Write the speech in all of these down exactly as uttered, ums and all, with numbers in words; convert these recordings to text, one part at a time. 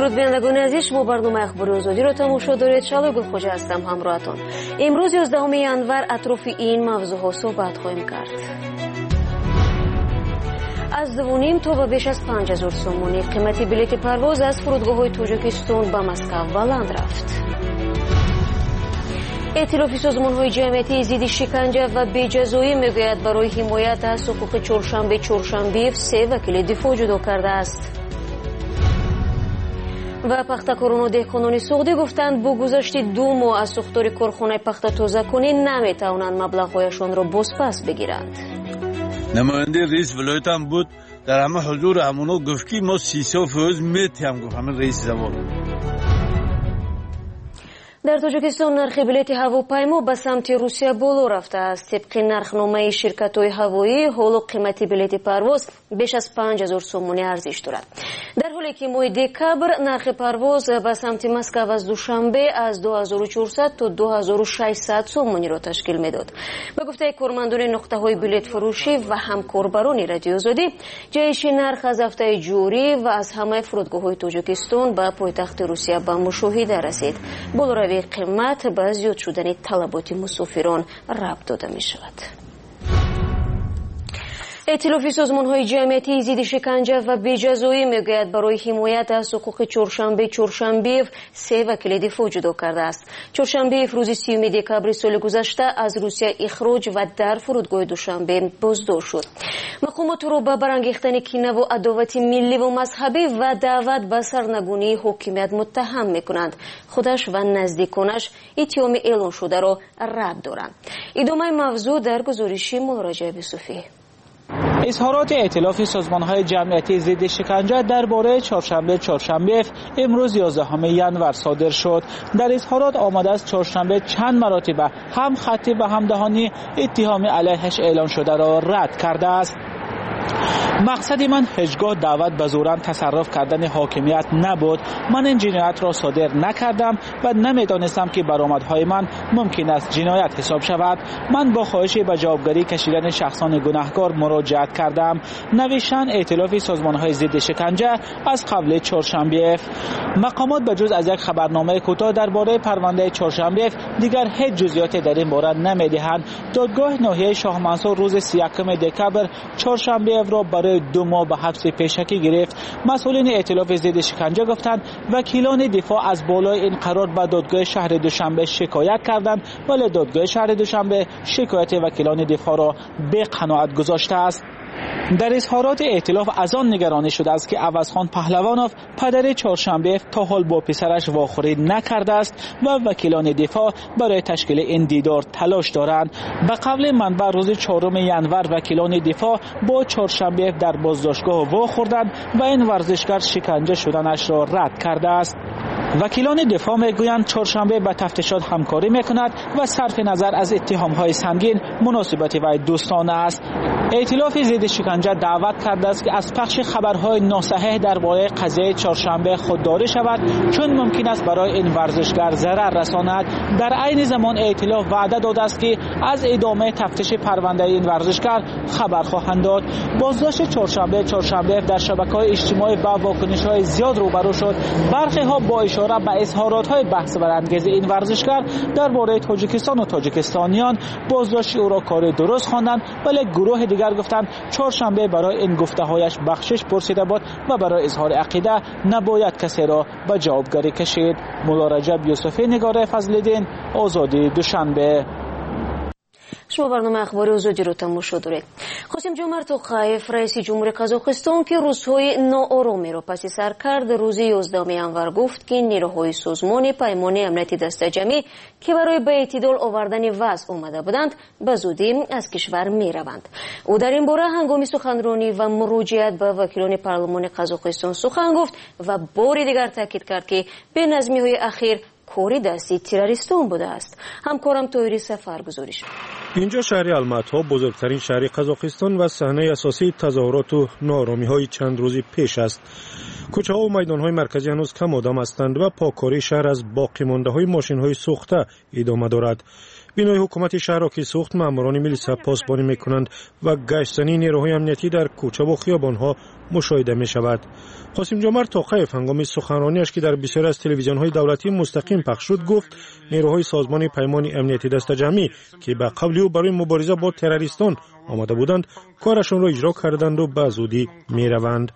درود بینندگان عزیز، شما برنامه اخبار آزادی را تماشا دارید. شالو گلخوجه هستم همراهتان. امروز یازدهم ژانویه اطراف این موضوعها صحبت خواهیم کرد. از دو و نیم تا به بیش از پنج هزار سومونی قیمت بلیط پرواز از فرودگاه‌های تاجیکستان به مسکو بلند رفت. ائتلاف سازمان‌های جمعیتی ضد شکنجه و بی‌جزایی میگوید برای حمایت از حقوق چهارشنبه چهارشنبه سه وکیل دفاع جدا کرده است. و پختکاران و دهقانان سوختی گفتند با گذشت دو ماه از ساختار کارخانه پخت تازه کنی نمیتوانند مبلغ‌هایشان را بازپس بگیرند. نماینده رئیس ولایت هم بود، در همه حضور همونو گفت که ما سی فیصد میتیم، گفت همه رئیس زبان. در تاجیکستان نرخ بلیط هواپیما به سمت روسیه بالا رفته است. طبق نرخنامه شرکت‌های هوایی حالا قیمت بلیط پرواز بیش از پنج هزار سومونی ارزش دارد. در حالی که ماه دکبر نرخ پرواز به سمت مسکو از دوشنبه از دو هزار و چهارصد تا دو هزار و ششصد سومونی را تشکیل میداد. به گفته کارمندان نقطه‌های بلیط فروشی و همکاربران رادیو آزادی، جهش نرخ از هفته جاری و از همه فرودگاه‌های تاجیکستان به پایتخت روسیه به مشاهده رسید. بالا قیمت به زیاد شدن طلبات مسافران ربط داده می شود. ائتلاف سازمان‌های جمعیتی ضد شکنجه و بی‌جزایی میگوید برای حمایت از حقوق چهارشنبه چهارشنبه سه وکیل دفاع جدا کرده است. چهارشنبه روز سیوم دکبر سال گذشته از روسیه اخراج و در فرودگاه دوشنبه بازداشت شد. مقامات را به برانگیختن کینه و عداوت ملی و مذهبی و دعوت به سرنگونی حاکمیت متهم میکنند. خودش و نزدیکانش اتهام اعلان شده را رد دارند. ادامه موضوع در گزارش مراجعه یوسفی. اظهارات ائتلاف سازمان‌های جمعیتی ضد شکنجه درباره چهارشنبه چهارشنبه امروز یازدهم ژانویه صادر شد. در اظهارات آمده است چهارشنبه چند مرتبه هم خطی و هم دهانی اتهام علیهش اعلان شده را رد کرده است. مقصد من هیچگاه دعوت به زورن تصرف کردن حاکمیت نبود. من این جنایت را صادر نکردم و نمیدانستم که برآمدهای من ممکن است جنایت حساب شود. من با خواهش به جوابگری کشیدن شخصان گناهکار مراجعت کردم. نوشتن ائتلاف سازمان‌های ضد شکنجه از قبل چهارشنبه. مقامات به جز از یک خبرنامه کوتاه درباره پرونده چهارشنبه دیگر هیچ جزئیاتی در این باره نمیدهند. دادگاه ناحیه شاه منصور روز سی و یکم دکبر چهارشنبه را برای دو ماه به حبس پیشکی گرفت. مسئولین ائتلاف ضد شکنجه گفتند وکیلان دفاع از بالای این قرار به دادگاه شهر دوشنبه شکایت کردند، ولی دادگاه شهر دوشنبه شکایت وکیلان دفاع را به قناعت گذاشته است. در اظهارات ائتلاف از آن نگرانی شده است که عوضخان پهلوانوف پدر چهارشنبه تا حال با پسرش واخوری نکرده است و وکیلان دفاع برای تشکیل این دیدار تلاش دارند. به قول منبع روز چهارم ژانویه وکیلان دفاع با چهارشنبه در بازداشتگاه واخوردند و این ورزشکار شکنجه شدنش را رد کرده است. وکیلان دفاع میگویند چهارشنبه به تفتیشات همکاری میکند و صرف نظر از اتهام‌های سنگین مناسبت وی دوستانه است. ائتلاف ضد شکنجه دعوت کرده است که از پخش خبرهای ناصحیح درباره قضیه چهارشنبه خودداری شود، چون ممکن است برای این ورزشکار ضرر رساند. در عین زمان ائتلاف وعده داده است که از ادامه تفتیش پرونده این ورزشکار خبر خواهند داد. بازداشت چهارشنبه چهارشنبه در شبکه‌های اجتماعی با واکنش‌های زیاد روبرو شد. برخی‌ها با اشاره به اظهارات‌های بحث برانگیز این ورزشکار درباره تاجیکستان و تاجیکستانیان بازداشت او را کار درست خواندند، ولی گروه دیگر گفتند چهارشنبه برای این گفته‌هایش بخشش پرسیده بود و برای اظهار عقیده نباید کسی را به جوابگری کشید. مولا رجب یوسفی، نگار فضل‌الدین، آزادی دوشنبه. شما برنامه اخبار آزادی رو تماشا دارید. قاسم جمعت توقیف رئیس جمهور قزاقستان که روزهای ناآرامی را پس سر کرد روز یازدهم ژانویه گفت که نیروهای سازمان پیمان امنیتی دست جمعی که برای به اعتدال آوردن وضع آمده بودند به زودی از کشور می روند. او در این باره هنگام سخنرانی و مراجعت به وکیلان پارلمان قزاقستان سخن گفت و بار دیگر تاکید کرد که به نظمی‌های اخیر کاری دستی تروریستان بوده است. همکارم طاهری سفر گزارش. اینجا شهر المات‌ها بزرگترین شهر قزاقستان و صحنه اساسی تظاهرات و ناآرامی‌های چند روزی پیش است. کوچه‌ها و میدان‌های مرکزی هنوز کم آدم هستند و پاککاری شهر از باقی مانده‌های ماشین‌های سوخته ادامه دارد. بینای حکومت شهر را که سوخت، ماموران میلیسا پاسبانی میکنند و گشتنی نیروهای امنیتی در کوچه و خیابان‌ها مشاهده می شود. قاسم جمعت توقیف هنگام سخنرانیش که در بسیاری از تلویزیون‌های دولتی مستقیم پخش شد گفت نیروهای سازمان پیمان امنیتی دست جمعی که به قبل او برای مبارزه با تروریستان آماده بودند کارشان را اجرا کردند و به زودی میروند.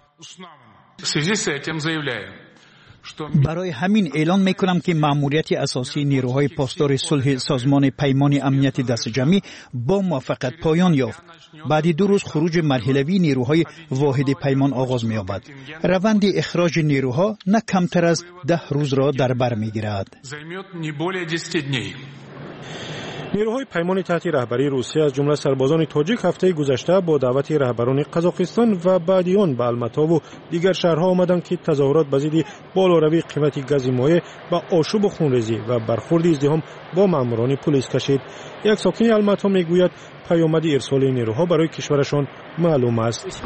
برای همین اعلان میکنم که مأموریت اساسی نیروهای پاسدار صلح سازمان پیمان امنیتی دست جمعی با موفقیت پایان یافت. بعد دو روز خروج مرحله‌ای نیروهای واحد پیمان آغاز می‌یابد. روند اخراج نیروها نه کمتر از ده روز را در بر می‌گیرد. نیروهای پیمان تحت رهبری روسیه از جمله سربازان تاجیک هفته گذشته با دعوت رهبران قزاقستان و بعد آن به الماتا و دیگر شهرها آمدند که تظاهرات به ضد بالاروی قیمت گاز مایع با آشوب و خونریزی و برخورد ازدحام با ماموران پلیس کشید. یک ساکن الماتا میگوید پیامد ارسال نیروها برای کشورشان معلوم است.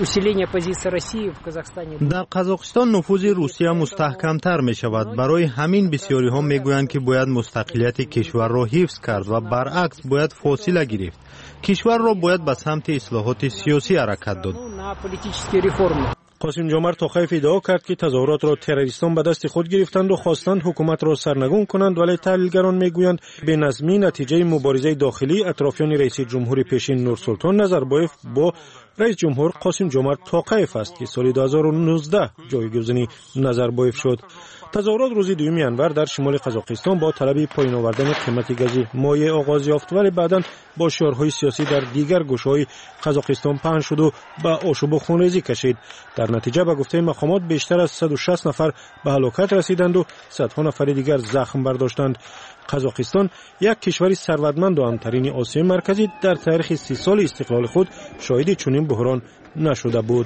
در قزاقستان نفوذ روسیه مستحکمتر می شود. برای همین بسیاری ها می گویند که باید مستقلیت کشور را حفظ کرد و برعکس باید فاصله گرفت. کشور را باید به سمت اصلاحات سیاسی حرکت داد. قاسم جمعت توقیف ادعا کرد که تظاهرات را تروریستان به دست خود گرفتند و خواستند حکومت را سرنگون کنند، ولی تحلیلگران میگویند به نظمی نتیجه مبارزه داخلی اطرافیان رئیس جمهور پیشین نورسلطان نظربایف با رئیس جمهور قاسم جمعت توقیف است که سال دو هزار و نوزده جایگزین نظربایف شد. تظاهرات روز دوم ینور در شمال قزاقستان با طلب پایین آوردن قیمت گاز مایع آغاز یافت، ولی بعداً با شعارهای سیاسی در دیگر گوشه‌های قزاقستان پهن شد و به آشوب و خونریزی کشید. در نتیجه به گفته مقامات بیشتر از صد و شصت نفر به هلاکت رسیدند و صدها نفر دیگر زخم برداشتند. قزاقستان یک کشور ثروتمند و امترین آسیای مرکزی در تاریخ سی سال استقلال خود شاهد چنین بحران نشده بود.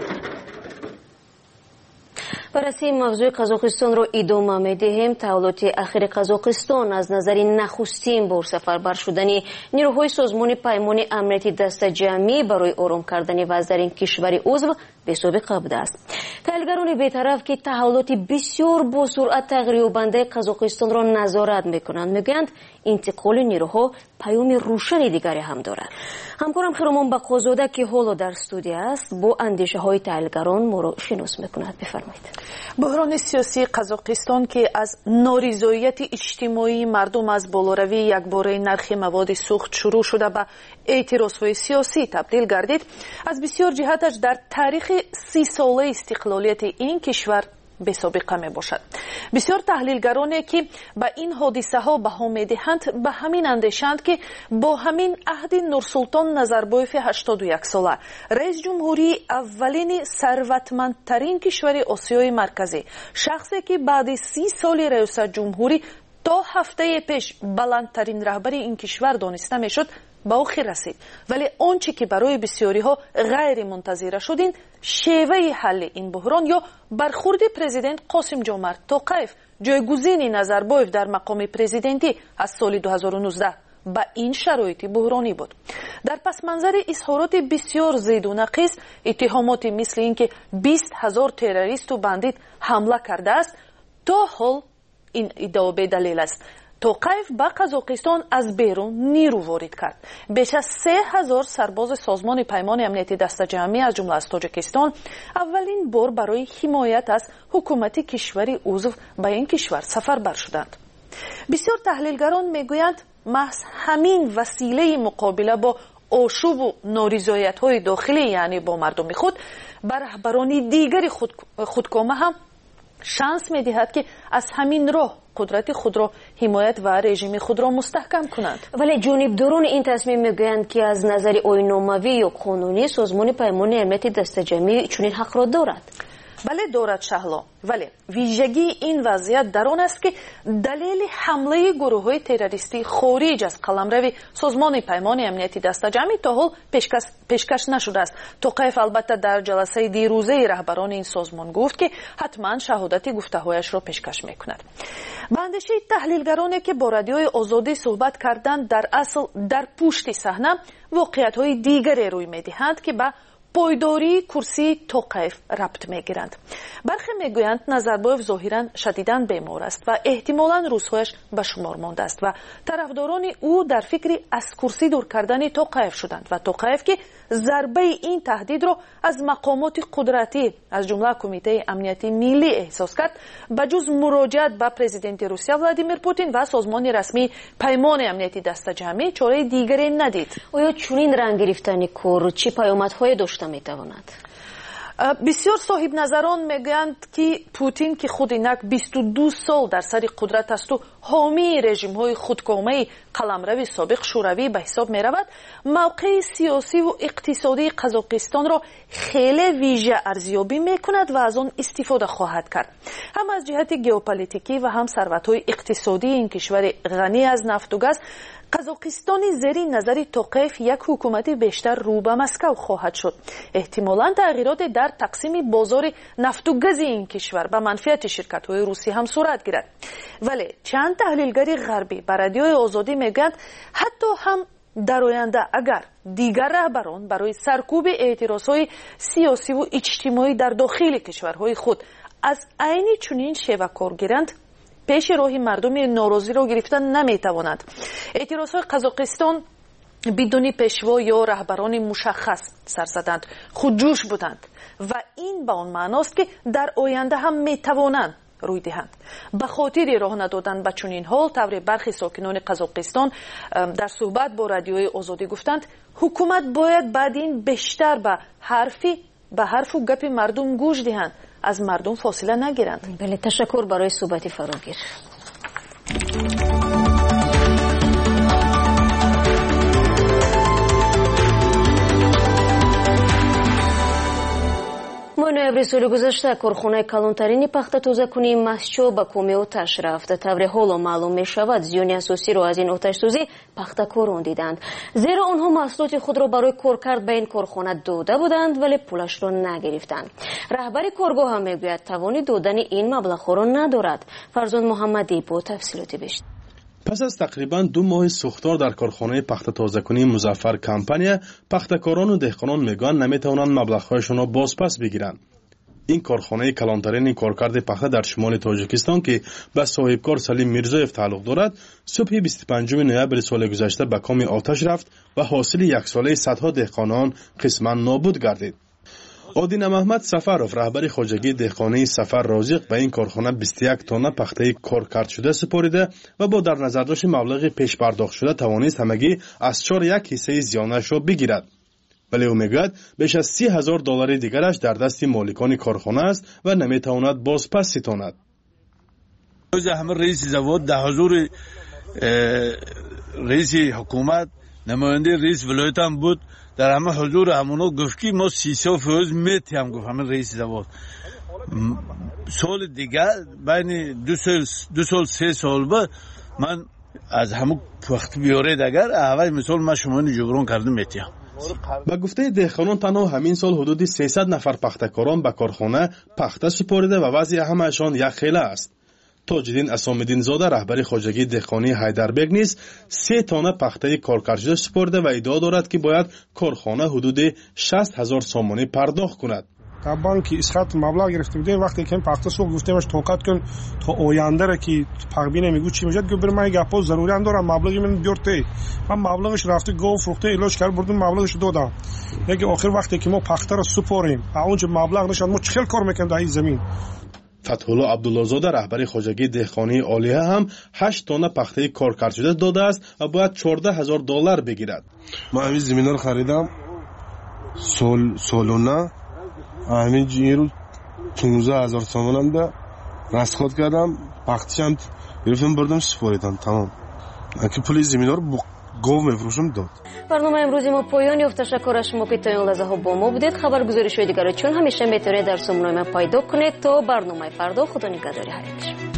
بررسی موضوع قزاقستان را ادامه می‌دهیم. تحولات اخیر قزاقستان از نظر نخستین بار سفربر شدن نیروهای سازمان پیمان امنیتی دست جمعی برای آرام کردن وضع در این کشور عضو به سابقه بوده است. تحلیلگران بی‌طرف که تحولات بسیار با سرعت تغییریابنده قزاقستان را نظارت می‌کنند میگویند انتقال نیروها پیام روشنی دیگری هم دارد. همکارم خیرمان بقازاده که حالا در استودیو است با اندیشه‌های تحلیلگران ما را شناس می‌کند. بفرمایید. بحران سیاسی قزاقستان که از نارضایتی اجتماعی مردم از بالاروی یکباره نرخ مواد سوخت شروع شده به اعتراضهای سیاسی تبدیل گردید، از بسیار جهتش در تاریخ سی ساله استقلالیت این کشور به سابقه می باشد. بسیار تحلیلگرانی که به این حادثه ها بها می دهند به همین اندیشند که با همین عهد نورسلطان نظربایف هشتاد و یک ساله رئیس جمهوری اولین ثروتمندترین کشور آسیای مرکزی، شخصی که بعد سی سال ریاست جمهوری تا هفته پیش بلندترین رهبر این کشور دانسته می شد به آخر رسید. ولی آنچه که برای بسیاری ها غیر منتظره شد این شیوه حل این بحران یا برخورد پرزیدنت قاسم جمعت توقیف جایگزین نظربایف در مقام پرزیدنتی از سال دو هزار و نوزده به این شرایط بحرانی بود. در پس منظر اظهارات بسیار زید و نقیص، اتهامات مثل اینکه بیست هزار تروریست و بندیت حمله کرده است تا حال این ادعا به دلیل است. توقیف به قزاقستان از بیرون نیرو وارد کرد. بیش از سه هزار سرباز سازمان پیمان امنیتی دست جمعی از جمله از تاجیکستان اولین بار برای حمایت از حکومت کشوری عضو به این کشور سفربر شدند. بسیار تحلیلگران میگویند محض همین وسیله مقابله با آشوب و نارضایت‌های داخلی یعنی با مردم خود بر رهبران دیگری خود خودکامه هم شانس می‌دهد که از همین راه قدرت خود را حمایت و رژیم خود را مستحکم کنند. ولی جانبداران این تصمیم میگویند که از نظر آیین‌ناموی یا قانونی سازمان پیمان امنیتی دست جمعی چنین حق را دارد. بله دارد شهلا، ولی ویژگی این وضعیت در آن است که دلیل حمله گروه‌های تروریستی خارج از قلمرو سازمان پیمان امنیتی دست جمعی تا حال پیشکش, پیشکش نشده است. توقیف البته در جلسه دیروزه رهبران این سازمان گفت که حتما شهادت گفته‌هایش را پیشکش می‌کند. به اندیشه تحلیلگرانی که با رادیوی آزادی صحبت کردند در اصل در پشت صحنه واقعیت‌های دیگری روی می‌دهند که به пойдории курсии Тоқаев рабт мегиранд. бархе мегӯянд Назарбоев зоҳиран шадидан бемор аст ва эҳтимолан рӯзҳояш ба шумор мондааст ва тарафдорони ӯ дар фикри аз курсӣ дур кардани Тоқаев шуданд ва Тоқаев ки зарбаи ин таҳдидро аз мақомоти қудратӣ аз ҷумла Кумитаи амнияти миллӣ эҳсос кард, ба ҷуз муроҷиат ба президенти Русия Владимир Путин ва созмони расмии Паймони амнияти дастаҷамъӣ чораи дигаре надид. оё чунин ранг гирифтани кор чӣ паёмадҳое дошта метавонад? бисёр соҳибназарон мегӯянд ки Путин ки худ инак бисту ду сол дар сари қудрат асту ҳомии режимҳои худкомаи қаламрави собиқ шӯравӣ ба ҳисоб меравад, мавқеи сиёсиву иқтисодии Қазоқистонро хеле вижа арзёбӣ мекунад ва аз он истифода хоҳад кард. ҳам аз ҷиҳати геополитикӣ ва ҳам сарватҳои иқтисодии ин кишвари ғанӣ аз нафту газ, Қазоқистони зери назари Тоқаев як ҳукумати бештар рӯ ба Москав хоҳад шуд. Эҳтимолан тағйироте дар тақсими бозори нафту гази ин кишвар ба манфиати ширкатҳои русӣ ҳам сурат гирад. Вале чанд таҳлилгари ғарбӣ ба радиои Озодӣ мегӯянд, ҳатто ҳам дар оянда агар дигар раҳбарон барои саркуби эътирозҳои сиёсиву иҷтимоӣ дар дохили кишварҳои худ аз айни чунин шева кор гиранд, пеши роҳи мардуми норозиро гирифтан наметавонад. эътирозҳои Қазоқистон бидуни пешво ё раҳбарони мушаххас сар заданд, худҷӯш буданд ва ин ба он маъност ки дар оянда ҳам метавонанд рӯй диҳанд. ба хотири роҳ надодан ба чунин ҳол тавре бархи сокинони Қазоқистон дар суҳбат бо радиои Озодӣ гуфтанд, ҳукумат бояд баъд ин бештар ба ҳарфи ба ҳарфу гапи мардум гӯш диҳанд, аз мардум фосила нагиранд. Бале, ташаккур барои суҳбати фарогир. моҳи ноябри соли гузашта корхонаи калонтарини пахтатозакунии Масчо ба коми оташ рафт. тавре ҳоло маълум мешавад, зиёни асосиро аз ин оташсӯзӣ пахтакорон диданд. зеро онҳо маҳсулоти худро барои коркард ба ин корхона дода буданд, вале пулашро нагирифтанд. раҳбари коргоҳ ҳам мегӯяд, тавони додани ин маблағҳоро надорад. Фарзон Муҳаммадӣ бо тафсилоти бештар. пас аз тақрибан ду моҳи сӯхтор дар корхонаи пахтатозакунии Музаффар компания, пахтакорону деҳқонон мегӯянд наметавонанд маблағҳояшонро бозпас бигиранд. ин корхонаи калонтарини коркарди пахта дар шимоли Тоҷикистон ки ба соҳибкор Салим Мирзоев тааллуқ дорад, субҳи бисту панҷуми ноябри соли гузашта ба коми оташ рафт ва ҳосили яксолаи садҳо деҳқонон қисман нобуд гардид. Одина Маҳмад Сафаров, раҳбари хоҷагии деҳқонии Сафар Розиқ, ба ин корхона бисту як тонна пахтаи коркардшуда супорида ва бо дар назардошти маблағи пешпардохтшуда тавонист ҳамагӣ аз чор як ҳиссаи зиёнашро бигирад. вале ӯ мегӯяд беш аз си ҳазор доллари дигараш дар дасти моликони корхона аст ва наметавонад бозпас ситонад. ҳамин раиси завод дар ҳузури раиси ҳукумат, намояндаи раис вилоятам буд. дар ҳама ҳузури ҳамоно гуфт ки мо сисё фоиз метиҳам, гуфт ҳамин раиси завод. соли дигар байни ду сол се сол ба ман аз ҳамун пахти биёред агар аввал мисол ман шумони ҷуброн карда метиҳам. ба гуфтаи деҳқонон танҳо ҳамин сол ҳудуди сесад нафар пахтакорон ба корхона пахта супорида ва вазъи ҳамаашон якхела аст. Тоҷиддин Асомиддинзода, раҳбари хоҷагии деҳқонии Ҳайдарбег низ се тонна пахтаи коркардшуда супорида ва иддао дорад ки бояд корхона ҳудуди шаст ҳазор сомонӣ пардохт кунад. در بانکی اسخات مبلغ گرفته بودیم وقتی که پخته سوق گفتیمش توقعات کن تا آینده را که تقبین میگو چی میشه گفت برای من گپا ضروری هم دارم مبلغی من بیارته من مبلغش رفته گو فروخته علاج کرد بردم مبلغش دادم دیگه آخر وقتی که ما پخته را سپاریم اونجا مبلغ نشد ما چخیل کار میکنیم در این زمین. فتحالله عبداللهزاده раҳбари хоҷагии деҳқонии олия ҳам ҳашт тонна пахтаи коркардшуда додааст ва бояд чорда ҳазор доллар бигирад. ман ҳамин заминро харидам сол солона ҳамин ҷиро панздаҳ ҳазор сомонамда расход кардам, пахтишам гирифтам бурдам супоридам тамом. аки пули заминро гов мефурӯшам дод. барномаи имрӯзи мо поён ёфт. ташаккур аз шумо ки то ин лаҳзаҳо бо мо будед. хабаргузоришҳои дигарро чун ҳамеша метавонед дар сомонаи ман пайдо кунед. то барномаи фардо, худо нигаҳдори ҳар як.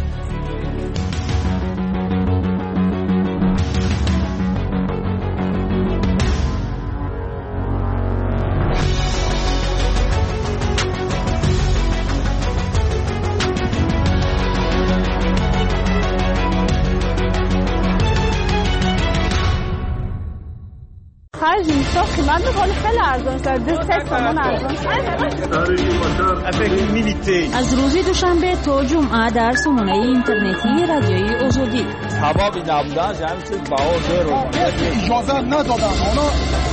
خرج نیست، قیمت ولی خیلی ارزان شد. دو سه تومن ارزان شد. از روز دوشنبه تا جمعه در سامانه اینترنتی رادیوی آزادی. سبب نبودن جمعیت باور اجازه ندادن.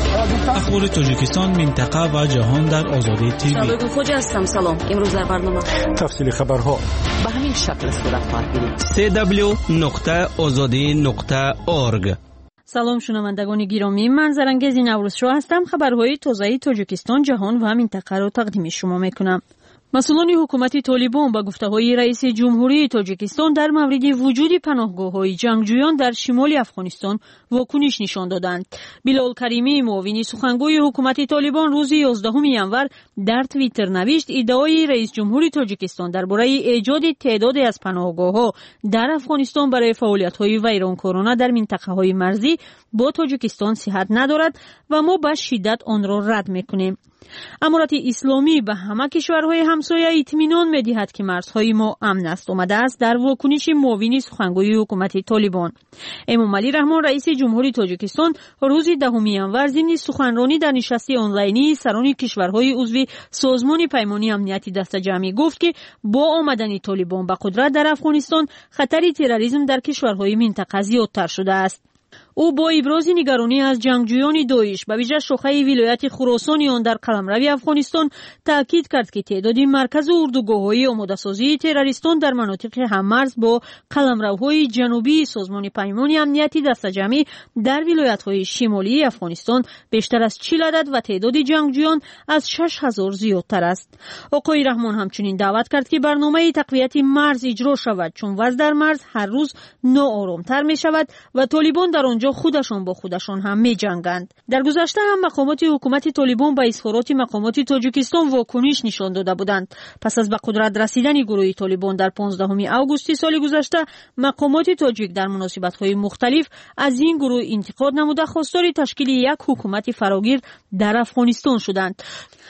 اخبار تاجیکستان، منطقه و جهان در آزادی تیوی. شباب خوش هستم. سلام. امروز در برنامه تفصیل خبرها به همین شکل صورت خواهد گرفت. سی دبلیو نقطه آزادی نقطه اورگ. سلام شنوندگان گرامی، من زرنگز نوروزشو هستم. خبرهای تازه تاجیکستان، جهان و منطقه را تقدیم شما میکنم. مسئولان حکومت طالبان با گفته‌های رئیس جمهوری تاجیکستان در مورد وجود پناهگاه‌های جنگجویان در شمال افغانستان واکنش نشان دادند. بلال کریمی، معاون سخنگوی حکومت طالبان، روز یازدهم ژانویه در توییتر نوشت ادعای رئیس جمهوری تاجیکستان درباره ایجاد تعدادی از پناهگاه‌ها در افغانستان برای فعالیت‌های ویرانکارانه در منطقه‌های مرزی با تاجیکستان صحت ندارد و ما به شدت آن را رد می‌کنیم. امارات اسلامی به همه کشورهای همسایه اطمینان می‌دهد که مرزهای ما امن است. آمده است در واکنش معاون سخنگوی حکومت طالبان. امام علی رحمان، رئیس جمهوری تاجیکستان، روز دهم ژانویه ضمن سخنرانی در نشست آنلاینی سران کشورهای عضو سازمان پیمانی امنیتی دسته‌جمعی گفت که با آمدن طالبان به قدرت در افغانستان خطر تروریسم در کشورهای منطقه زیادتر شده است. او با ابراز نگرانی از جنگجویان داعش به ویژه شاخه ولایت خراسان آن در قلمرو افغانستان تاکید کرد که تعداد مرکز اردوگاه‌های آماده‌سازی تروریستان در مناطق هممرز با قلمروهای جنوبی سازمان پیمان امنیتی دسته‌جمعی در ولایت‌های شمالی افغانستان بیشتر از چهل عدد و تعداد جنگجویان از شش هزار زیادتر است. آقای رحمان همچنین دعوت کرد که برنامه تقویت مرز اجرا شود، چون وضع در مرز هر روز ناآرام‌تر می‌شود و طالبان در آنجا خودشان با خودشان هم می جنگند. در گذشته هم مقامات حکومت طالبان به اظهارات مقامات تاجیکستان واکنش نشان داده بودند. پس از به قدرت رسیدن گروه طالبان در پانزدهم آگوست سال گذشته، مقامات تاجیک در مناسبت‌های مختلف از این گروه انتقاد نموده خواستار تشکیل یک حکومت فراگیر در افغانستان شدند.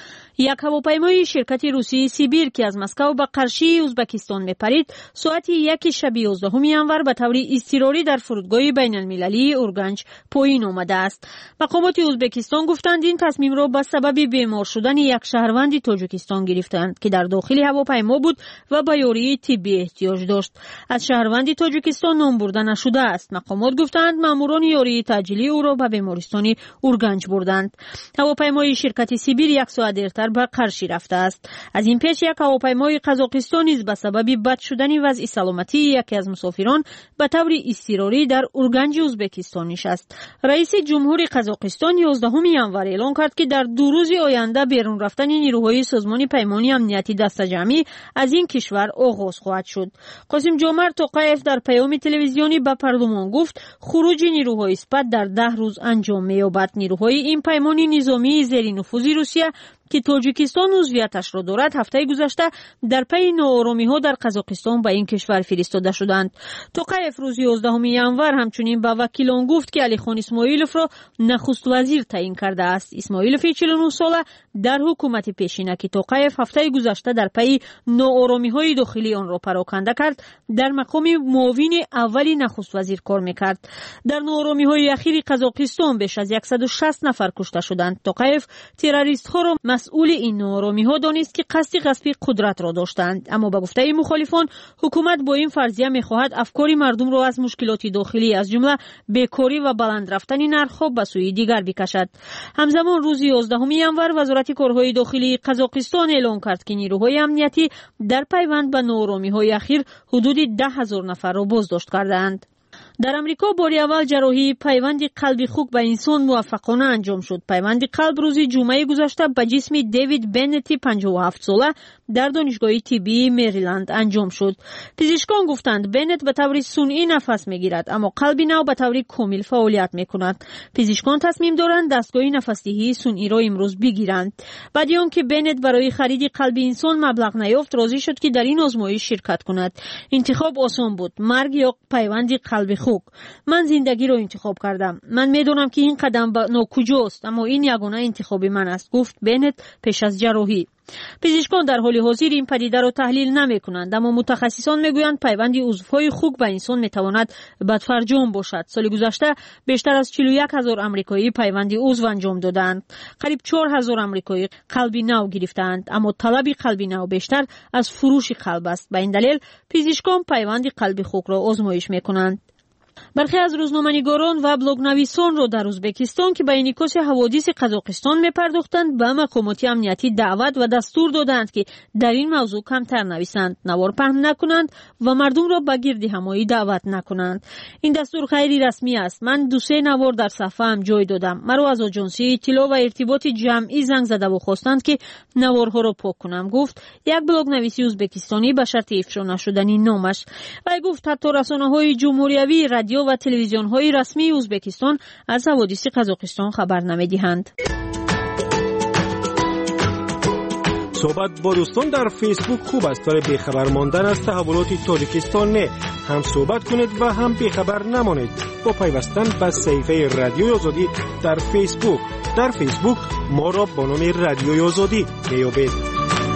یک هواپیمای شرکت روسی سیبیر که از مسکو به قرشی ازبکستان میپرید ساعت یک شب یازدهم ژانویه به طور اضطراری در فرودگاه بین المللی اورگنج پایین آمده است. مقامات ازبکستان گفتند این تصمیم را به سبب بیمار شدن یک شهروند تاجیکستان گرفتند که در داخل هواپیما بود و به یاری طبی احتیاج داشت. از شهروند تاجیکستان نام برده نشده است. مقامات گفتند ماموران یاری تاجیلی او را به بیمارستان اورگنج بردند. هواپیمای شرکت سیبیر یک ساعت دیرتر به قرشی رفته است. از این پیش یک هواپیمای قزاقستان نیز به سبب بد شدن وضع سلامتی یکی از مسافران به طور اضطراری در اورگنج ازبکستان نشست. رئیس جمهوری قزاقستان یازدهم ژانویه اعلام کرد که در دو روز آینده بیرون رفتن نیروهای سازمان پیمانی امنیتی دسته‌جمعی از این کشور آغاز خواهد شد. قاسم جمعه توقیف در پیام تلویزیونی به پارلمان گفت خروج نیروهای اسپت در ده روز انجام می‌یابد. نیروهای این پیمانی نظامی زیر نفوذ روسیه که تاجیکستان عضویتش را دارد هفته گذشته در پی ناآرامی‌ها در قزاقستان به این کشور فرستاده شدند. توقیف روز یازدهم ژانویه همچنین به وکیلان گفت که علی خان اسماعیلوف را نخست وزیر تعیین کرده است. اسماعیلوف چهل و نه ساله در حکومت پیشینه که توقیف هفته گذشته در پی ناآرامی‌های داخلی آن را پراکنده کرد در مقام معاون اولی نخست وزیر کار می‌کرد. در ناآرامی‌های اخیر قزاقستان بیش از صد و شصت نفر کشته شدند. توقیف تروریست‌ها را مسئول این ناآرامی‌ها دانست که قصد غصب قدرت را داشتند، اما به گفته مخالفان حکومت با این فرضیه می‌خواهد افکار مردم را از مشکلات داخلی از جمله بیکاری و بلند رفتن نرخ‌ها به سوی دیگر بکشد. همزمان روز یازدهم ژانویه وزارت کارهای داخلی قزاقستان اعلام کرد که نیروهای امنیتی در پیوند به ناآرامی‌های اخیر حدود ده هزار نفر را بازداشت کردند. در امریکا بار اول جراحی پیوند قلب خوک به انسان موفقانه انجام شد. پیوند قلب روز جمعه گذشته به جسم دیوید بنت پنجاه و هفت ساله در دانشگاه طبی مریلند انجام شد. پزشکان گفتند بنت به طور صنعی نفس میگیرد اما قلب نو به طور کامل فعالیت میکند. پزشکان تصمیم دارند دستگاه نفسدهی صنعی را امروز بگیرند. بعد از آنکه بنت برای خرید قلب انسان مبلغ نیافت راضی شد که در این آزمایش شرکت کند. انتخاب آسان بود: مرگ یا پیوند قلب خوک. خوک. من زندگی رو انتخاب کردم. من میدونم که این قدم ناکجاست، اما این یگانه انتخاب من است، گفت بنت پیش از جراحی. پزشکان در حال حاضر این پدیده را تحلیل نمی کنند، اما متخصصان میگویند پیوند عضوهای خوک به انسان میتواند بدفرجام باشد. سال گذشته بیشتر از چهل و یک هزار آمریکایی پیوند عضو انجام دادند. قریب چهار هزار آمریکایی قلبی نو گرفتند، اما طلب قلبی نو بیشتر از فروش قلب است. به این دلیل پزشکان پیوند قلبی خوک را آزمایش میکنند. برخی از روزنامه‌نگاران و بلاگ‌نویسان را در ازبکستان که به انعکاس حوادث قزاقستان می‌پرداختند به مقامات امنیتی دعوت و دستور دادند که در این موضوع کمتر نویسند، نوار پهن نکنند و مردم را به گرد همایی دعوت نکنند. این دستور غیر رسمی است. من دو سه نوار در صفحه‌ام جای دادم. مرا از آژانسی اطلاع و ارتباط جمعی زنگ زده و خواستند که نوارها را پاک کنم، گفت یک بلاگ‌نویس ازبکستانی به شرط افشا نشدنی نامش. و گفت حتی رسانه‌های جمهوریوی، رادیو و تلویزیون های رسمی ازبکستان از حوادث قزاقستان خبر نمیدهند. صحبت با دوستان در فیسبوک خوب است، برای بیخبر ماندن از تحولات تاجیکستان نه. هم صحبت کنید و هم بیخبر نمانید با پیوستن به صفحه رادیوی آزادی در فیسبوک. در فیسبوک ما را با نام رادیوی آزادی بیابید.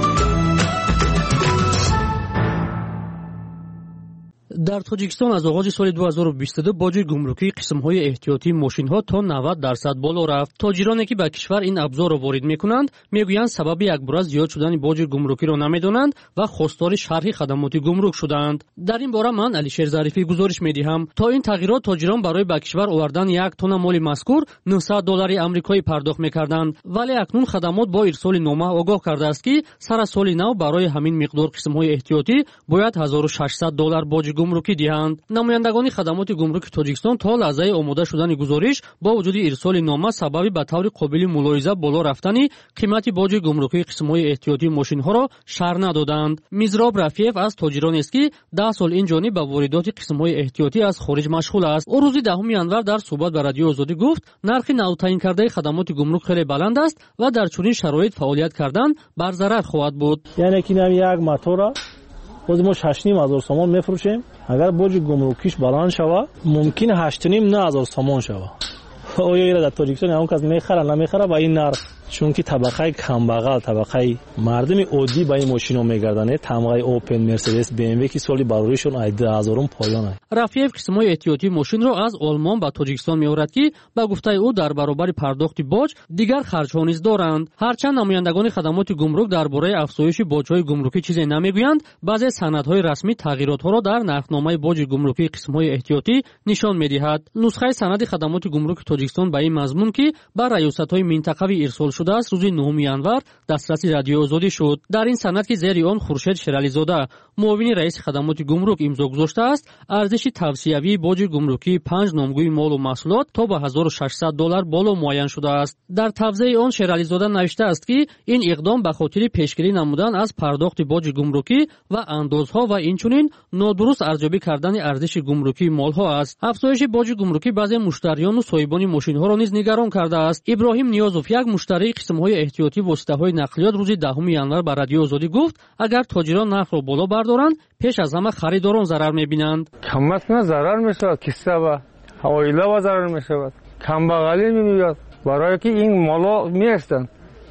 در تاجیکستان از آغاز سال دو هزار و بیست و دو باج گمرکی قسم‌های احتیاطی ماشین‌ها تا نود درصد بالا رفت. تاجرانی که به کشور این ابزار را وارد می‌کنند میگویند سبب یک بار زیاد شدن باج گمرکی را نمی‌دانند و خواستار شرح خدمات گمرک شدند. در این باره من علیشیر ظریفی گزارش می‌دهم. تا این تغییرات تاجران برای به کشور آوردن یک تن مال مذکور نهصد دلار آمریکایی پرداخت می‌کردند، ولی اکنون خدمات با ارسال نامه آگاه کرده است که سر سال نو برای همین مقدار قسم‌های احتیاطی باید هزار و ششصد دلار باج گمرکی دهند. نمایندگان خدمات گمرک تاجیکستان تا لحظه آماده شدن گزارش با وجود ارسال نامه سبب به طور قابل ملاحظه بالا رفتن قیمت باج گمرکی قسم‌های احتیاطی ماشین‌ها را شرح ندادند. میزراب رفیف از تاجران است که ده سال این جانب به واردات قسم‌های احتیاطی از خارج مشغول است. او روز دهم ینور در صحبت با رادیو آزادی گفت نرخ نو تعیین کرده خدمات گمرک خیلی بلند است و در چنین شرایط فعالیت کردن بر ضرر خواهد بود. یعنی که نم یک موتور خود ما شش و نیم هزار سامان میفروشیم، اگر باج گمرکیش بلند شود ممکن هشت و نیم نه هزار سامان شود. آیا اینا در تاجیکستان اون کس میخره نمیخره با این نرخ؟ چون که طبقه کمبغل، طبقه مردم عادی با این ماشینا میگردن. طبقه اوپن، مرسدس، بی ام و که سالی برایشون ده هزارم پایانه. رفیف قسم‌های احتیاطی ماشین را از آلمان به تاجیکستان میآورد که با گفته او در برابر پرداخت باج دیگر خرج‌ها نیز دارند. هرچند نمایندگان خدمات گمرک درباره افزایش باج‌های گمرکی چیزی نمیگویند، بعضی سندهای رسمی تغییرات‌ها را در نرخنامه باج گمرکی قسم‌های احتیاطی نشان می‌دهد. نسخه سند خدمات گمرک تاجیکستان به این مضمون که بر ریاست‌های منطقوی ارسال شده است روز نهم ینور دسترسی رادیو آزادی شد. در این سند که زیر آن خورشید شرالی زاده معاون رئیس خدمات گمرک امضا گذاشته است، ارزش توصیوی باج گمرکی پنج نامگوی مال و محصولات تا به هزار و ششصد دلار بالا معین شده است. در توضیح آن شرالی زاده نوشته است که این اقدام به خاطر پیشگیری نمودن از پرداخت باج گمرکی و اندازها و اینچنین نادرست ارزیابی کردن ارزش گمرکی مالها است. افزایش باج گمرکی بعضی مشتریان و صاحبان ماشین‌ها را نیز نگران کرده است. ابراهیم نیازوف یک مشتری قسم‌های احتیاطی واسطه‌های نقلیات روز دهم ینور به رادیو آزادی گفت اگر تاجران نرخ را بالا بردارند پیش از همه خریداران ضرر می‌بینند. کمتر ضرر می‌شود، کیسه و حوایله و ضرر می‌شود، کمبغلی می‌بینید برای که این مالا می‌استند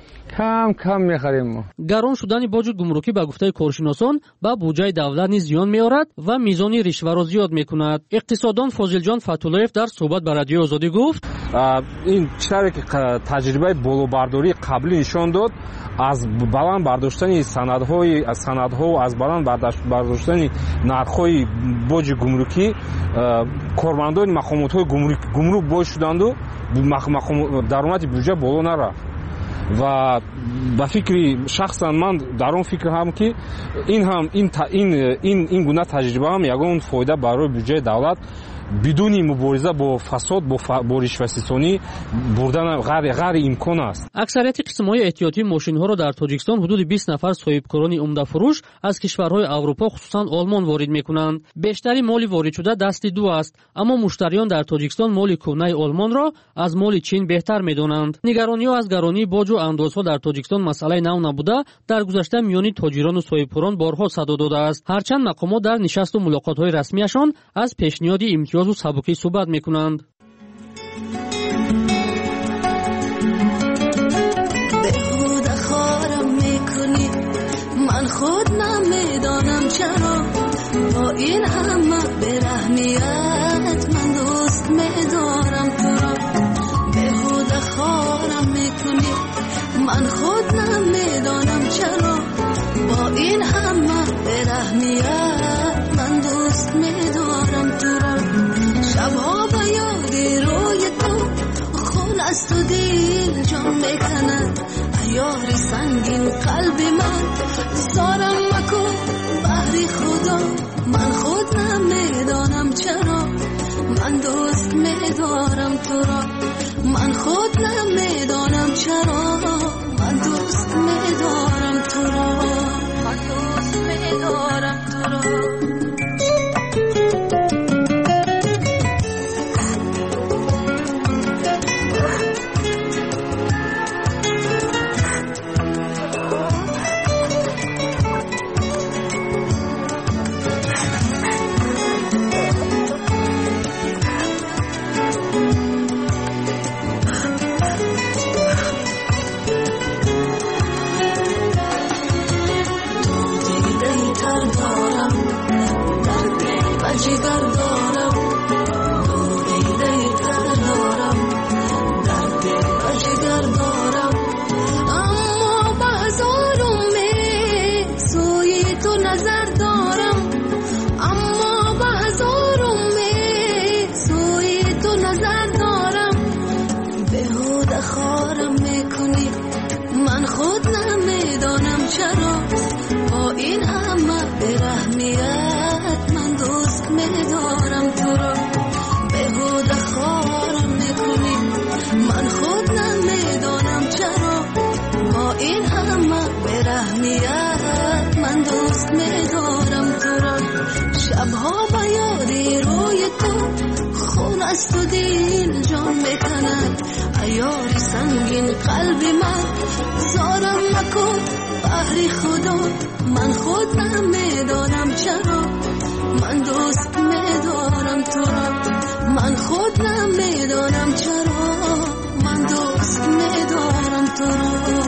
کم کم می‌خریم ما. گران شدن باج گمرکی به گفته کارشناسان با بودجه دولت نیز زیان می‌آورد و میزان رشوه را زیاد می‌کند. اقتصاددان فاضل جان فتولایف در صحبت با رادیو آزادی گفت این چیزی که تجربه بالابرداری قبلی نشان داد از баланд бардоштани санадҳои аз санадҳо аз баланд бардоштани нархҳои боҷи гумрукӣ кормандони мақомотҳои гумрук боис шуданду даромади бюҷа боло нарафт ва ба фикри шахсан ман дар он фикрам ки ин ҳам ин гуна таҷриба ҳам ягон фоида барои бюҷаи давлат بدون مبارزه با فساد با رشوه‌ستانی بردن غیر امکان است. اکثریت قسم‌های احتیاطی ماشین‌ها را در تاجیکستان حدود بیست نفر صاحبکاران عمده فروش از کشورهای اروپا خصوصا آلمان وارد می‌کنند. بیشتری مال وارد شده دست دو است، اما مشتریان در تاجیکستان مال کهنه آلمان را از مال چین بهتر می‌دانند. نگرانی‌ها از گرانی باج و اندازها در تاجیکستان مسئله نو نبوده، در گذشته میان تاجران و صاحبکاران بارها صدا داده است. هرچند مقامات در نشست و ملاقات‌های رسمیشان از پیشنهاد امتیاز و سبکی صحبت میکنند. بهوده خارم میکنی، من خود نمیدانم چرا با این همه برهمیت من دوست میدارم تو را. بهوده خارم میکنی، من خود نمیدانم چرا با این همه برهمیت من دوست میدارم تو را. شبها به یادی روی تو خون از تو دل جان میکند، یاری سنگین قلب من زارم مکن بحری خدا. من خود نمیدانم چرا من دوست میدارم تو را. من خود نمیدانم چرا من دوست میدارم تو را. من دوست میدارم تو را. شبها به یادی روی تو خون از تو دل جان میکند، یاری سنگین قلب من زارم مکن بحری خدا. من خود نمیدانم چرا من دوست میدارم تو را. من خود نمیدانم چرا من دوست میدارم تو را.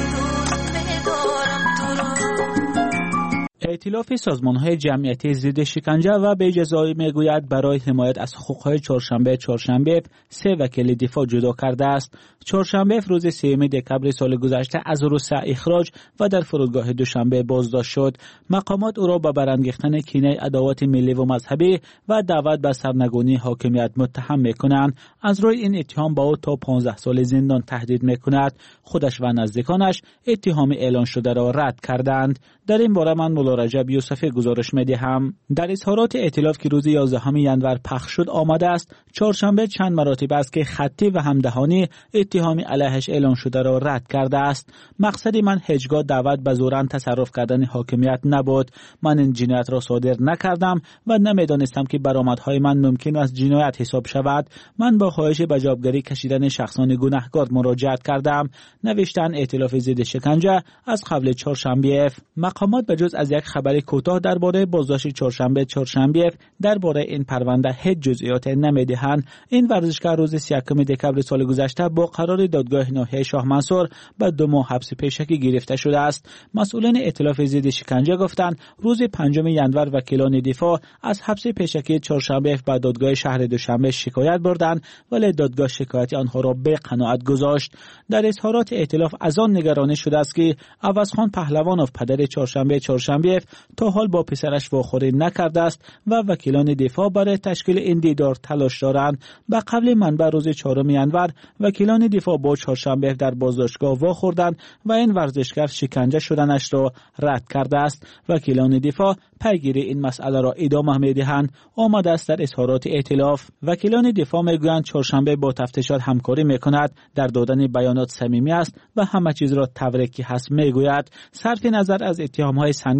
ائتلاف سازمان‌های جمعیتی ضد شکنجه و بی‌جزایی میگوید برای حمایت از حقوق‌های چهارشنبه چهارشنبه سه وکیل دفاع جدا کرده است. چهارشنبه روز سوم دکمبر سال گذشته از روسیه اخراج و در فرودگاه دوشنبه بازداشت شد. مقامات او را به برانگیختن کینه عداوت ملی و مذهبی و دعوت به سرنگونی حاکمیت متهم می‌کنند. از روی این اتهام با او تا پانزده سال زندان تهدید می‌کند. خودش و نزدیکانش اتهام اعلان شده را رد کردند. در این باره من مولا رجب یوسفی گزارش می‌دهم. در اظهارات ائتلاف که روز یازدهم ژانویه پخش شد آمده است چهارشنبه چند مراتب است که خطی و همدهانی اتهامی علیهش اعلان شده را رد کرده است. مقصد من هیچگاه دعوت به زورن تصرف کردن حاکمیت نبود. من این جنایت را صادر نکردم و نمیدانستم که برآمدهای من ممکن است جنایت حساب شود. من با خواهش به جوابگری کشیدن شخصان گناهکار مراجعت کردم. نوشتن ائتلاف ضد شکنجه از قبل چهارشنبه. مقامات به جز از یک خبر کوتاه درباره بازداشت چهارشنبه چهارشنبه درباره این پرونده هیچ جزئیات نمیدهند. این ورزشکار روز سی و یکم دکمبر سال گذشته با قرار دادگاه ناحیه شاه منصور به دو ماه حبس پیشکی گرفته شده است. مسئولان ائتلاف ضد شکنجه گفتند روز پنجم ژانویه وکیلان دفاع از حبس پیشکی چهارشنبه به دادگاه شهر دوشنبه شکایت بردند ولی دادگاه شکایت آنها را به قناعت گذاشت. در اظهارات ائتلاف از آن نگرانی شده است که عوضخان پهلوانوف پدر چهارشنبه چهارشنبه تا حال با پسرش واخوری نکرده است و وکیلان دفاع برای تشکیل این دیدار تلاش دارند. به قبل منبع روز چهارم ژانویه وکیلان دفاع با چهارشنبه در بازداشتگاه واخوردند و این ورزشکار شکنجه شدنش را رد کرده است. وکیلان دفاع پیگیری این مسئله را ادامه می‌دهند. آمده است در اظهارات ائتلاف وکیلان دفاع میگویند چهارشنبه با تفتیشات همکاری میکند، در دادن بیانات صمیمی است و همه چیز را تبریکی هست میگوید. صرف نظر از اتهام‌های سنگین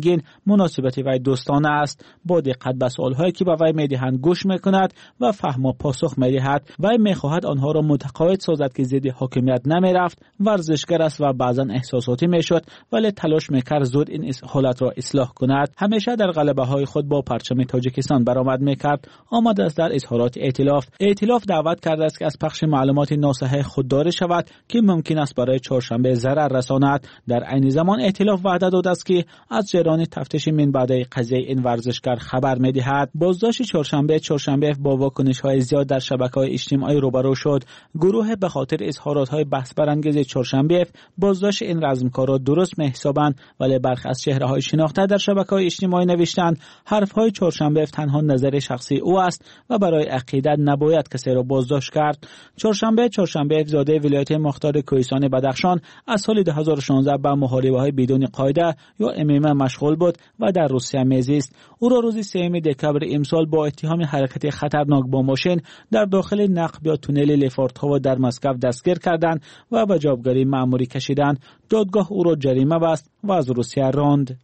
مناسبت وی دوستانه است. با دقت به سوالهایی که به وی میدهند گوش میکند و فهم و پاسخ میدهد. وی میخواهد آنها را متقاعد سازد که ضد حاکمیت نمیرفت. ورزشگر است و بعضا احساساتی میشد، ولی تلاش میکرد زود این حالت را اصلاح کند. همیشه در غلبه های خود با پرچم تاجیکستان برآمد میکرد. آمده است در اظهارات ائتلاف ائتلاف دعوت کرده است که از پخش معلومات ناصحیح خودداری شود که ممکن است برای چهارشنبه ضرر رساند. در عین زمان ائتلاف وعده داده است که از جریان تفتیش من بعد قضیه این ورزشگر خبر میدهد. بازداشت چهارشنبه چهارشنبه با واکنش‌های زیاد در شبکه‌های اجتماعی روبرو شد. گروه به خاطر اظهارات‌های بحث برانگیز چهارشنبه بازداشت این رزمکارا درست می‌حسابند، ولی برخی از چهره‌های شناخته در شبکه‌های اجتماعی نوشتند حرف‌های چهارشنبه تنها نظر شخصی او است و برای عقیدت نباید کسی را بازداشت کرد. چهارشنبه چهارشنبه زاده ولایت مختار کوهستان بدخشان از سال دو هزار و شانزده به محاربه‌های بدون قاعده یا ام ام مشغول بود و در روسیه میزیست. او را روز سوم دکبر امسال با اتهام حرکت خطرناک با ماشین در داخل نقب یا تونل لفارتووا در مسکو دستگیر کردند و به جوابگری مأموری کشیدند. دادگاه او را جریمه بست و از روسیه راند.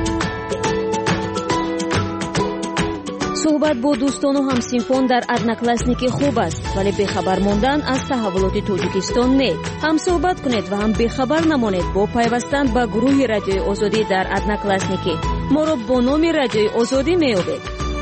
صحبت با دوستان و همسینفون در ادناکلاسنیکی خوب است، ولی بخبر موندن از تحولات تاجیکستان نه. هم صحبت کنید و هم بخبر نمانید با پیوستن به گروه رادیوی آزادی در ادناکلاسنیکی. ما را با نام رادیوی آزادی میابید.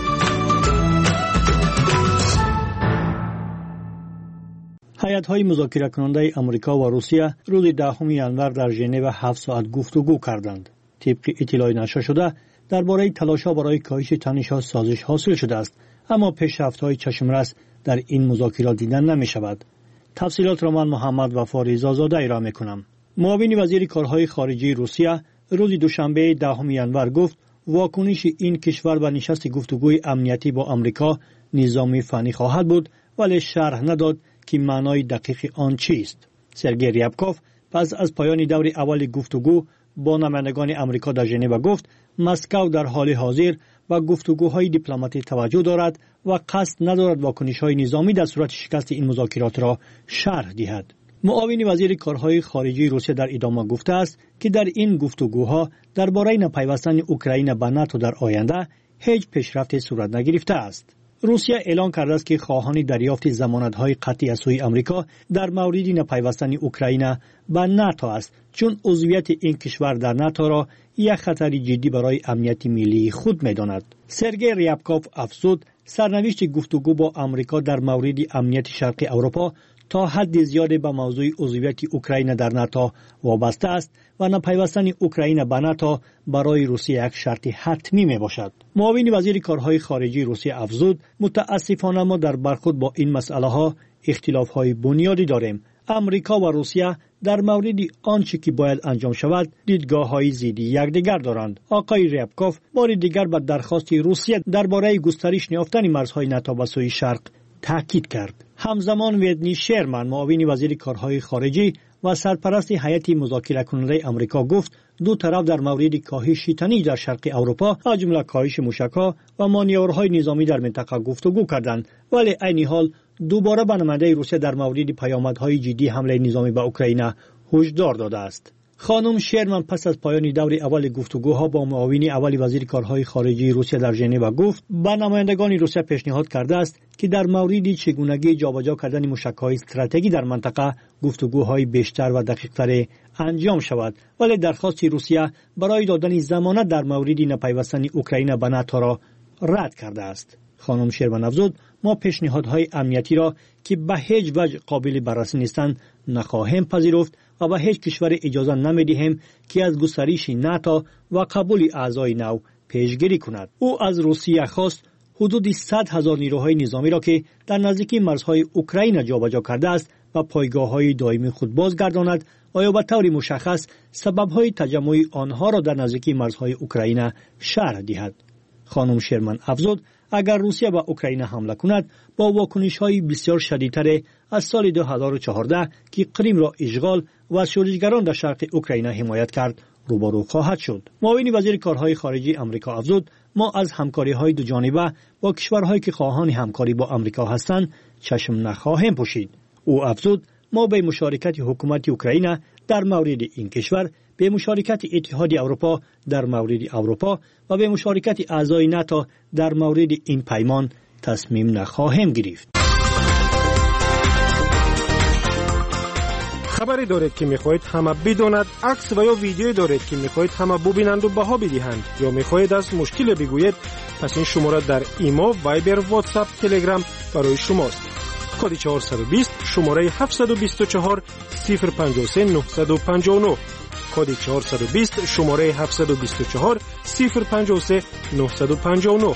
هیئت‌های مذاکره کننده آمریکا و روسیه روز دهم ژانویه در ژنو هفت ساعت گفتگو کردند. طبق اطلاع نشر شده درباره تلاش‌ها برای کاهش تنش‌ها سازش حاصل شده است، اما پیشرفت‌های چشمرس در این مذاکرات دیدن نمی‌شود. تفصیلات را من محمد وفا رضازاده ارائه می‌کنم. معاون وزیر کارهای خارجه روسیه روز دوشنبه دهم ژانویه گفت واکنش این کشور به نشست گفتگوی امنیتی با آمریکا نظامی فنی خواهد بود، ولی شرح نداد که معنای دقیق آن چیست. سرگئی ریابکوف پس از پایان دور اول گفتگو با نمایندگان آمریکا در ژنو گفت مسکو در حال حاضر به گفتگوهای دیپلماتی توجه دارد و قصد ندارد واکنش‌های نظامی در صورت شکست این مذاکرات را شرح دهد. معاون وزیر کارهای خارجه روسیه در ادامه گفته است که در این گفتگوها درباره نپیوستن اوکراین به ناتو در آینده هیچ پیشرفتی صورت نگرفته است. روسیه اعلام کرده است که خواهان دریافت ضمانت‌های قطعی از سوی آمریکا در مورد نپیوستن اوکراین به ناتو است، چون عضویت این کشور در ناتو را یک خطر جدی برای امنیت ملی خود می‌داند. سرگئی ریابکوف افزود سرنوشت گفتگو با آمریکا در مورد امنیت شرق اروپا تا حد زیادی به موضوع عضویت اوکراین در ناتو وابسته است و نپیوستن اوکراین به ناتو برای روسیه یک شرط حتمی می باشد. معاون وزیر کارهای خارجه روسیه افزود متاسفانه ما در برخورد با این مسئله ها اختلاف های بنیادی داریم. امریکا و روسیه در مورد آنچه که باید انجام شود دیدگاه های ضد یکدیگر دارند. آقای ریابکوف بار دیگر به درخواست روسیه درباره گسترش یافتن مرزهای ناتو به سوی شرق تاکید کرد. همزمان ویدنی شرمن معاون وزیر کارهای خارجه و سرپرست هیئت مذاکره کننده آمریکا گفت دو طرف در مورد کاهش تنش در شرق اروپا از جمله کاهش موشک‌ها و مانورهای نظامی در منطقه گفتگو کردند، ولی عین حال دوباره به نماینده روسیه در مورد پیامدهای جدی حمله نظامی به اوکراین هشدار داده است. خانم شرمن پس از پایان دور اول گفتگوها با معاون اول وزیر کارهای خارجه روسیه در ژنو گفت به نمایندگان روسیه پیشنهاد کرده است که در مورد چگونگی جابجا کردن موشک‌های استراتژیکی در منطقه گفتگوهای بیشتر و دقیق‌تر انجام شود، ولی درخواست روسیه برای دادن ضمانت در مورد نپیوستن اوکراین به ناتو را رد کرده است. خانم شرمن افزود ما پیشنهادهای امنیتی را که به هیچ وجه قابل بررسی نیستند نخواهیم پذیرفت و به هیچ کشور اجازه نمیدهیم که از گسترش ناتو و قبول اعضای نو پیشگیری کند. او از روسیه خواست حدود صد هزار نیروهای نظامی را که در نزدیکی مرزهای اوکراین جابجا کرده است و پایگاه‌های دائمی خود بازگرداند و یا به طور مشخص سبب‌های تجمع آنها را در نزدیکی مرزهای اوکراین شرح دهد. خانم شرمن افزود اگر روسیه به اوکراین حمله کند با واکنش‌های بسیار شدیدتر از سال دو هزار و چهارده که کریم را اشغال و شورشگران در شرق اوکراین حمایت کرد روبرو خواهد شد. معاون وزیر کارهای خارجه آمریکا افزود ما از همکاری‌های دو جانبه با کشورهایی که خواهان همکاری با آمریکا هستند چشم نخواهیم پوشید. او افزود ما به مشارکت حکومت اوکراین در مورد این کشور به مشارکت اتحاد اروپا در مورد اروپا و به مشارکت اعضای ناتو در مورد این پیمان تصمیم نخواهیم گرفت. خبری دارید که میخواهید همه بداند، عکس و یا ویدیویی دارید که میخواهید همه ببینند و بها بدهند، یا میخواهید از مشکل بگویید، پس این شماره در ایمو، وایبر، واتساپ، تلگرام برای شماست. کد چهارصد و بیست شماره هفتصد و بیست و چهار صفر پنجاه و سه نهصد و پنجاه و نه. کد چهارصد و بیست شماره هفتصد و بیست و چهار صفر پنجاه و سه نهصد و پنجاه و نه.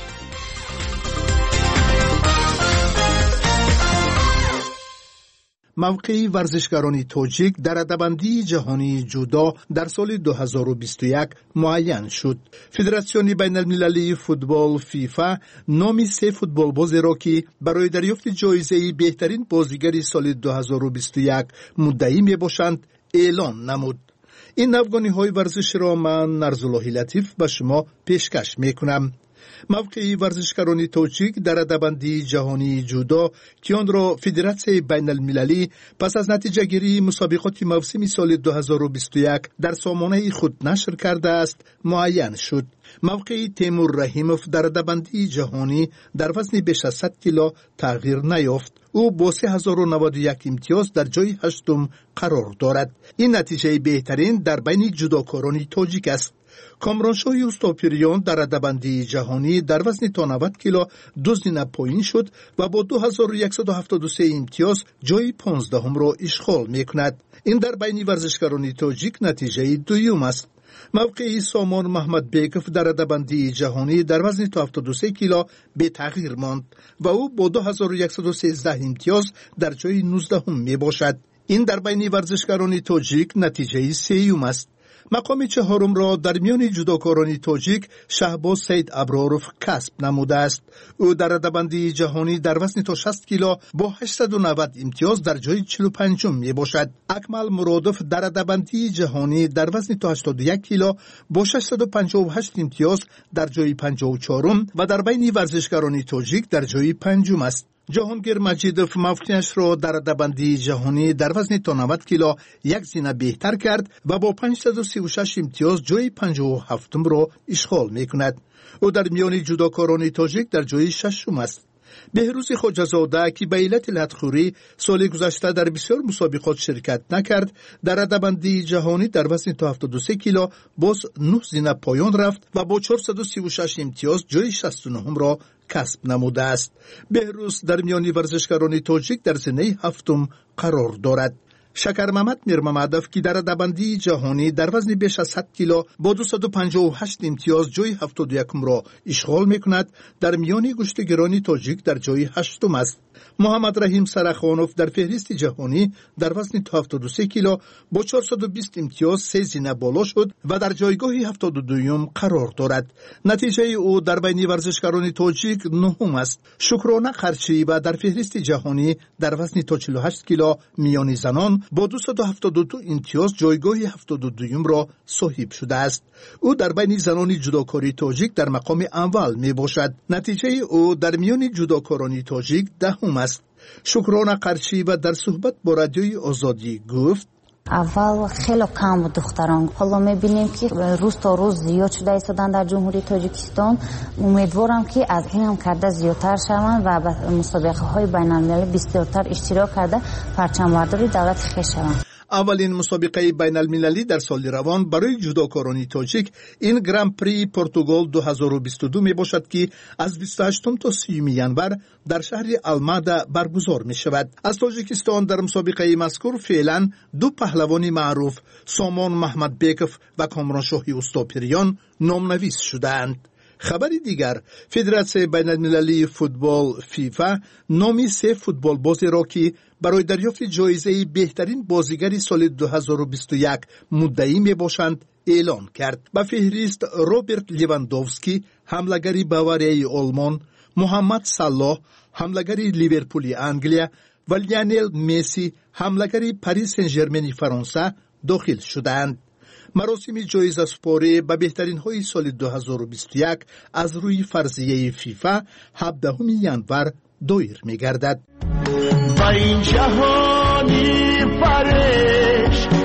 موقع ورزشکاران تاجیک در رده‌بندی جهانی جودو در سال دو هزار و بیست و یک معین شد. فدراسیون بین المللی فوتبال فیفا نام سه فوتبال باز را که برای دریافت جایزه بهترین بازیگر سال دو هزار و بیست و یک مدعی می باشند اعلان نمود. این نوگانی های ورزش را من نرزالله لطیف به شما پیشکش می کنم. موقع ورزشکاران تاجیک در رده‌بندی جهانی جودو که آن را فدراسیون بین المللی پس از نتیجه گیری مسابقات موسم سال دو هزار و بیست و یک در سامانه خود نشر کرده است معین شد. موقع تیمور رحیموف در رده‌بندی جهانی در وزن بیش از صد کیلو تغییر نیافت. او با سه هزار و نود و یک امتیاز در جای هشتم قرار دارد. این نتیجه بهترین در بین جودوکاران تاجیک است. کامرانشاه اوستاپیریان در رده‌بندی جهانی در وزن تا نود کیلو دو زینه پایین شد و با دو هزار و صد و هفتاد و سه امتیاز جای پانزدهم را اشغال می‌کند. این در بین ورزشکاران تاجیک نتیجه دوم است. موقع سامان محمد بیکوف در رده‌بندی جهانی در وزن تا هفتاد و سه کیلو به تغییر ماند و او با دو هزار و صد و سیزده امتیاز در جای نوزدهم می باشد. این در بین ورزشکاران تاجیک نتیجه سوم است. مقام چهارم را در میان جودوکاران تاجیک شهباز سید ابراروف کسب نموده است. او در رده‌بندی جهانی در وزن تا شصت کیلو با هشتصد و نود امتیاز در جای چهل و پنجم می باشد. اکمل مرادوف در رده‌بندی جهانی در وزن تا هشتاد و یک کیلو با ششصد و پنجاه و هشت امتیاز در جای پنجاه و چهارم و در بین ورزشکاران تاجیک در جای پنجم است. جهانگیر مجیدوف موقعیش را در رده‌بندی جهانی در وزن تا نود کیلو یک زینه بهتر کرد و با پانصد و سی و شش امتیاز جای پنجاه و هفتم را اشغال می‌کند. او در میان جودوکاران تاجیک در جای ششم است. بهروز خواجه‌زاده که به علت لطخوری سال گذشته در بسیار مسابقات شرکت نکرد، در رده‌بندی جهانی در وزن تا هفتاد و سه کیلو باز نه زینه پایان رفت و با چهارصد و سی و شش امتیاز جای شصت و نه را کسب نموده است. بهروز در میان ورزشکاران تاجیک در زینه هفتم قرار دارد. شکر محمد میرممدوف که در رده‌بندی جهانی در وزن بیش از صد کیلو با دویست و پنجاه و هشت امتیاز جای هفتاد و یکم را اشغال میکند، در میان گشتگیران تاجیک در جای هشتم است. محمد رحیم سرخانوف در فهرست جهانی در وزن تا هفتاد و سه کیلو با چهارصد و بیست امتیاز سه زینه بالا شد و در جایگاه هفتاد و دوم قرار دارد. نتیجه او در بین ورزشکاران تاجیک نهم است. شکرانه خرچی و در فهرست جهانی در وزن تا چهل و هشت کیلو میان زنان با دویست و هفتاد و دو امتیاز جایگاه هفتاد و دوم را صاحب شده است. او در بین زنان جودوکاری تاجیک در مقام اول می باشد. نتیجه او در میان جودوکاران تاجیک دهم است. شکرانه قرچی و در صحبت با رادیوی آزادی گفت: اول خیلی کم بود دختران، حالا میبینیم که روز تا روز زیاد شده ایستادن در جمهوری تاجیکستان. امیدوارم که از این هم کرده زیادتر شوند و به مسابقه های بین المللی بسیارتر اشتراک کرده پرچم برداری دولت خویش شوند. اولین مسابقه بین المللی در سال روان برای جودوکاران تاجیک این گران پری پرتغال دو هزار و بیست و دو می باشد که از بیست و هشتم تا سیوم ینور در شهر المادا برگزار می شود. از تاجیکستان در مسابقه مذکور فعلا دو پهلوان معروف سامان محمد بیکوف و کامرانشاه اوستاپیریان نامنویس شدند. خبری دیگر، فدراسیون بین المللی فوتبال فیفا نامی سه فوتبال بازی را که برای دریافت جایزه بهترین بازیگر سال دو هزار و بیست و یک مدعی می باشند اعلان کرد. به فهرست روبرت لیواندوفسکی حمله‌گر باواریای آلمان، محمد صلاح حمله‌گر لیورپول انگلیا و لیونل مسی حمله‌گر پاریس سن ژرمن فرانسه داخل شدند. مراسم جایزه سپاری به بهترین های سال دو هزار و بیست و یک از روی فرضیه فیفا هفدهم ینور دایر می گردد. با این جهانی فرش با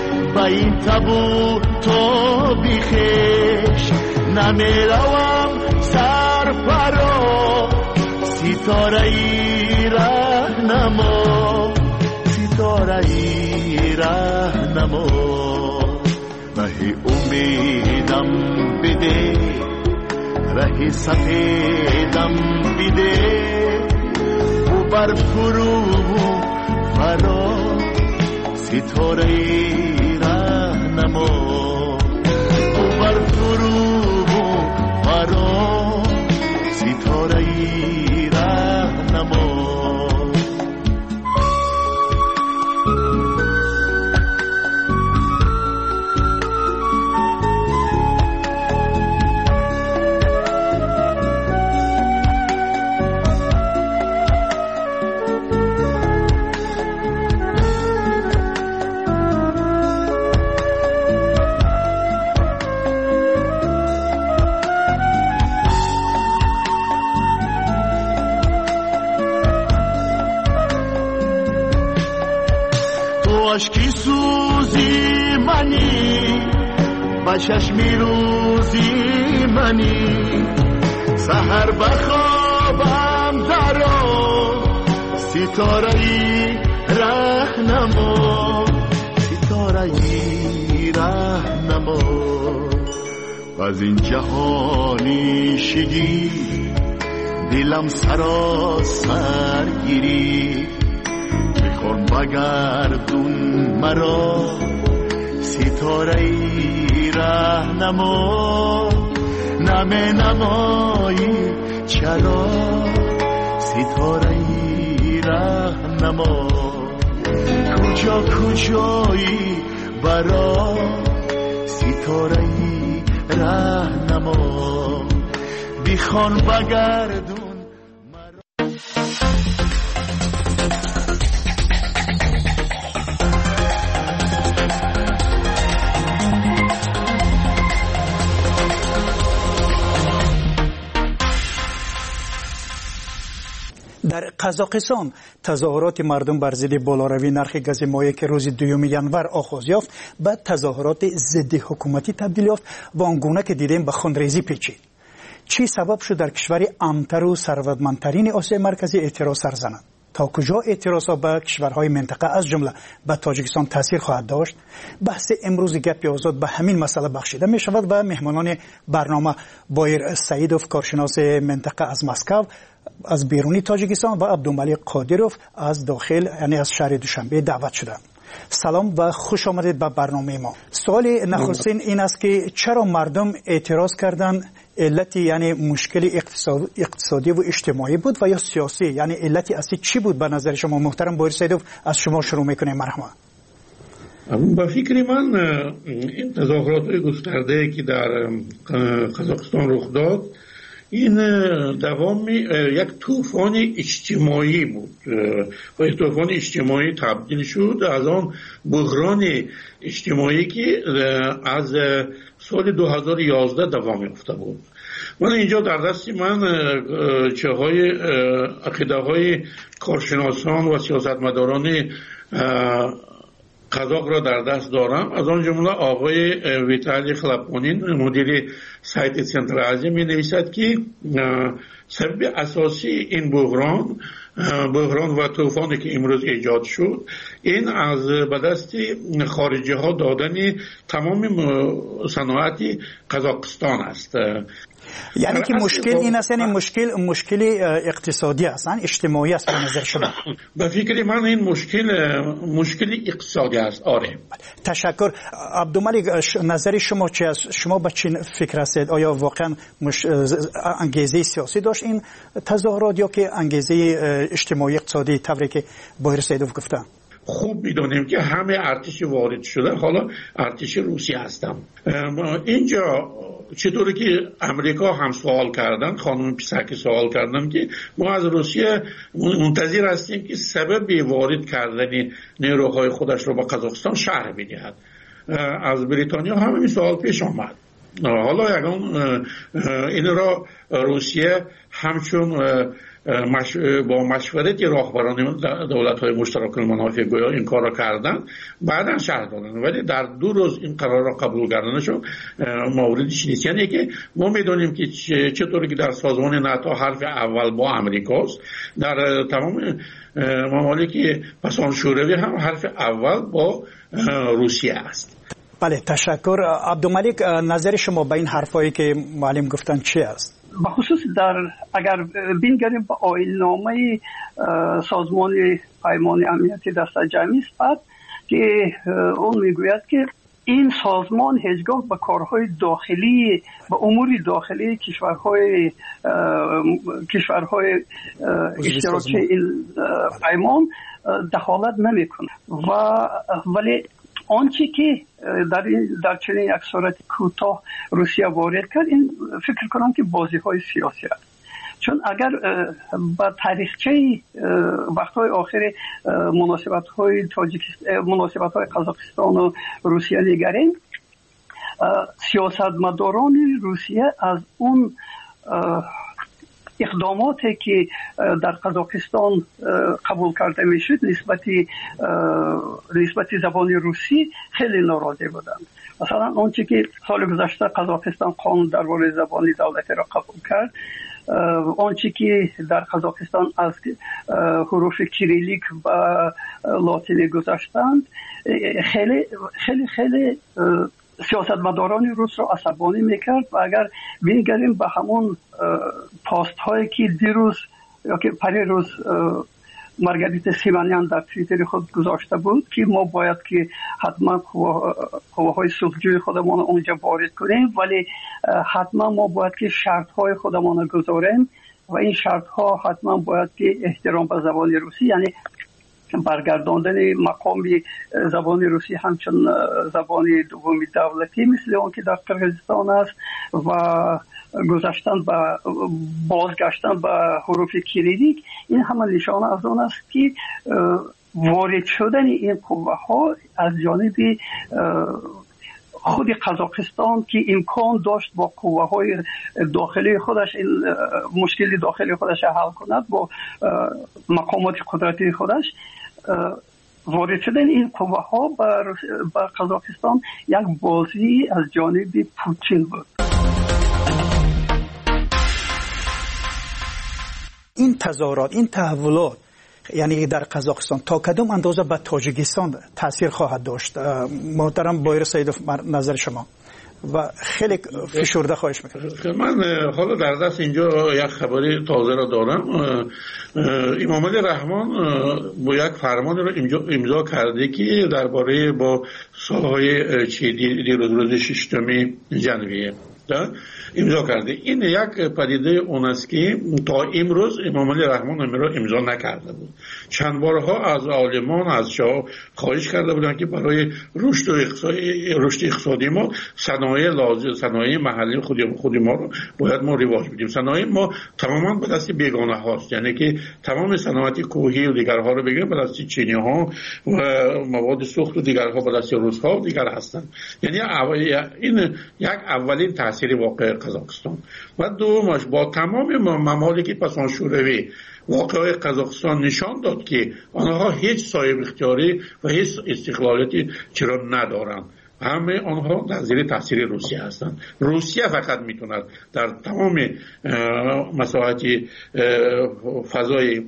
این تبو تو بیخش نمیروم سر پرا ستاره ای رهنما ستاره ای رهنما ره امیدم بده ره سفیدم بده و بر فرو فرا ستاره ای رهنما و بر فرو فرا ستاره ای رهنما عشقی سوزی منی با چشمی روزی منی سحر بخوابم درا ستاره ای رهنما ستاره ای رهنما از این جهانی شگی دلم سراسر گیری میخوان بگردون مرا ستاره ای رهنما نمی نمایی چرا ستاره ای رهنما کجا کجایی برا ستاره ای رهنما بیخوان بگردون در قزاقستان تظاهرات مردم بر ضد بالاروی نرخ گاز مایع که روز دوم ژانویه آغاز یافت به تظاهرات ضد حکومتی تبدیل یافت و آنگونه که دیدیم به خونریزی پیچید. چی سبب شد در کشور امتر و ثروتمندترین آسیای مرکزی اعتراض سر زنند؟ تا کجا اعتراضها به کشورهای منطقه از جمله به تاجیکستان تاثیر خواهد داشت؟ بحث امروز گپ آزاد به همین مسئله بخشیده می شود و مهمانان برنامه بایر سعیدوف کارشناس منطقه از مسکو از بیرونی تاجیکستان و عبدالملک قادروف از داخل یعنی از شهر دوشنبه دعوت شدند. سلام و خوش آمدید به برنامه ما. سوال نخستین این است که چرا مردم اعتراض کردند؟ علتی یعنی مشکل اقتصادی و اجتماعی بود و یا سیاسی؟ یعنی علتی اصلی چی بود به نظر شما؟ محترم بایر سعیدوف از شما شروع میکنیم. مرحبا. با فکر من این تظاهرات گسترده که در قزاقستان رخ داد این دوام یک طوفان اجتماعی بود و این طوفان اجتماعی تبدیل شد از آن بحران اجتماعی که از سال دو هزار و یازده دوام یافته بود. من اینجا در دست من چه های عقیده های کارشناسان و سیاستمداران قزاق را در دست دارم. از آن جمله آقای ویتالی خلپونین مدیر سایت سنتر آزیا می نویسد که سبب اساسی این بحران بحران و طوفانی که امروز ایجاد شد این از به دست خارجی ها دادن تمام صنایع قزاقستان است. یعنی که مشکل این است، یعنی مشکل مشکل اقتصادی است، اجتماعی است به نظر شما؟ به فکر من این مشکل مشکل اقتصادی است. آره. تشکر. عبدالملک نظر شما چی است؟ شما به چی فکر هستید؟ آیا واقعا مش... انگیزه سیاسی داشت این تظاهرات یا که انگیزه اجتماعی اقتصادی طوری که بایر سعیدوف گفته؟ خوب میدونیم که همه ارتش وارد شده، حالا ارتش روسی هستم. اینجا چطوری که امریکا هم سوال کردن، خانم پیسکی سوال کردن که ما از روسیه منتظر هستیم که سبب وارد کردن نیروهای خودش رو با قزاقستان شرح بدهد. از بریتانیا هم این سوال پیش آمد. حالا یکم این را روسیه همچون مش... با مشورت راهبران دولت‌های مشترک المنافع گویا این کار را کردن، بعدا شرح دادن. ولی در دو روز این قرار را قبول کردنشون موردش نیست. یعنی که ما میدونیم که چطوری که در سازمان ناتو حرف اول با امریکاست، در تمام ممالک پسان شوروی هم حرف اول با روسیه است. بله، تشکر. عبدالملک، نظر شما به این حرفایی که معلم گفتن چی است؟ بخصوص در اگر بینگریم با آیین‌نامه سازمان پیمان امنیتی دست جمعی است که اون میگوید که این سازمان هیچگاه به کارهای داخلی به امور داخلی کشورهای کشورهای اشتراکی این پیمان دخالت نمیکنه و ولی آنچه که در این در چنین یک صورت کوتاه روسیه وارد کرد، این فکر کنم که بازی های سیاسی است. چون اگر با تاریخچه وقتهای آخر مناسبت های تاجیکستان، مناسبت های قزاقستان و روسیه نگریم، سیاستمداران روسیه از اون اقداماتی که در قزاقستان قبول کرده میشد نسبتی نسبتی زبان روسی خیلی ناراضی بودند. مثلا آنچه که سال گذشته قزاقستان قانون درباره زبان دولتی را قبول کرد، آنچه که در قزاقستان از حروف کریلیک و لاتینی گذاشتند، خیلی خیلی خیلی سیاستمداران روس را عصبانی میکرد. و اگر بینگریم به همون پاست هایی که دیروز یا که پری روز مارگاریتا سیمانیان در توییتر خود گذاشته بود که ما باید که حتما قواهای صلحجوی خودمان اونجا وارد کنیم، ولی حتما ما باید که شرط های خودمان گذاریم و این شرط ها حتما باید که احترام به زبان روسی، یعنی برگرداندن مقام زبان روسی همچون زبان دومی دولتی مثل اون که در قرقیزستان است و گذاشتن به بازگشتن به حروف کریلیک، این همه نشانه از اون است که وارد شدن این قوه ها از جانب خود قزاقستان که امکان داشت با قوه های داخلی خودش این مشکل داخلی خودش حل کند، با مقامات قدرتی خودش وارد شدن این قوه ها به قزاقستان یک بازی از جانب پوتین بود. این تظاهرات، این تحولات یعنی در قزاقستان تا کدام اندازه به تاجیکستان تاثیر خواهد داشت؟ محترم بایر سیدوف، نظر شما و خیلی فشرده خواهش میکنم. من حالا در دست اینجا یک خبری تازه را دارم. امام علی رحمان با یک فرمان را امضا کرده که درباره با سالهای چی دیروز روز ششم ژانویه امضا کرده. این یک پدیده اون است که تا امروز امام علی رحمان امر را امضا نکرده بود. چند بارها از عالمان از شاه خواهش کرده بودند که برای رشد و اقتصادی رشد اقتصادی ما صنایع لازم صنایع محلی خود خود ما رو باید ما رواج بدیم. صنایع ما تماما به دست بیگانه هاست، یعنی که تمام صنایع کوهی و دیگرها رو بگیریم به دست چینی ها و مواد سوخت و دیگرها به دست روس ها و دیگر هستند. یعنی این یک اولین تاثیر واقع قزاقستان و دومش با تمام ممالک پسان شوروی واقعه قزاقستان نشان داد که آنها هیچ صاحب اختیاری و هیچ استقلالیتی چرا ندارند. همه آنها در زیر تاثیر روسیه هستند. روسیه فقط میتوند در تمام مساحت فضای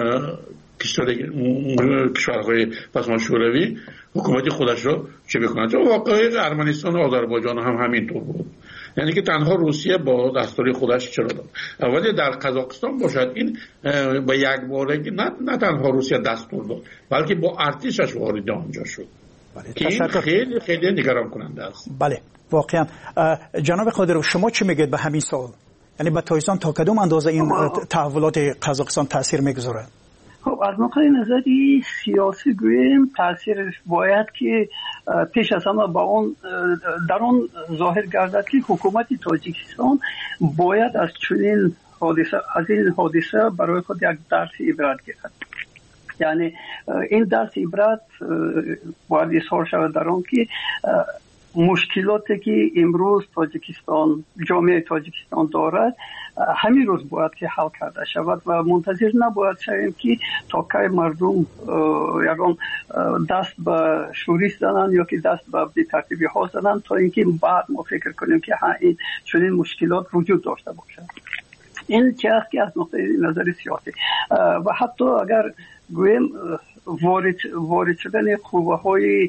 کشورهای پسان شوروی حکومت خودش را چه بکند. واقعه ارمنستان و آذربایجان هم همینطور بود، یعنی که تنها روسیه با دستور خودش چرا داد. ولی در قزاقستان باشد این با یک بارگی نه, نه تنها روسیه دستور داد بلکه با ارتشش وارد آنجا شد. بله، که این خیلی خیلی نگران کننده است. بله واقعا. جناب قادرو، شما چی میگید به همین سوال؟ یعنی به تایستان تا کدام اندازه این تحولات قزاقستان تاثیر میگذاره؟ خب از نقطه نظری سیاسی گوییم تاثیرش باید که پیش از همه با اون در اون ظاهر گردد که حکومت تاجیکستان باید از چنین حادثه از این حادثه برای خود یک درس عبرت گیرد. یعنی این درس عبرت باید اظهار شود در آن که مشکلاتی که امروز تاجیکستان جامعه تاجیکستان دارد همین روز باید که حل کرده شود و منتظر نباید شویم که تا کی مردم یگان دست به شورش زنن یا که دست به بی‌ترتیبی ها زنن تا اینکه بعد ما فکر کنیم که ها این چنین مشکلات وجود داشته باشد. این چیزی که از نقطه نظر سیاسی و حتی اگر گویم وارد وارد شدن قوه‌های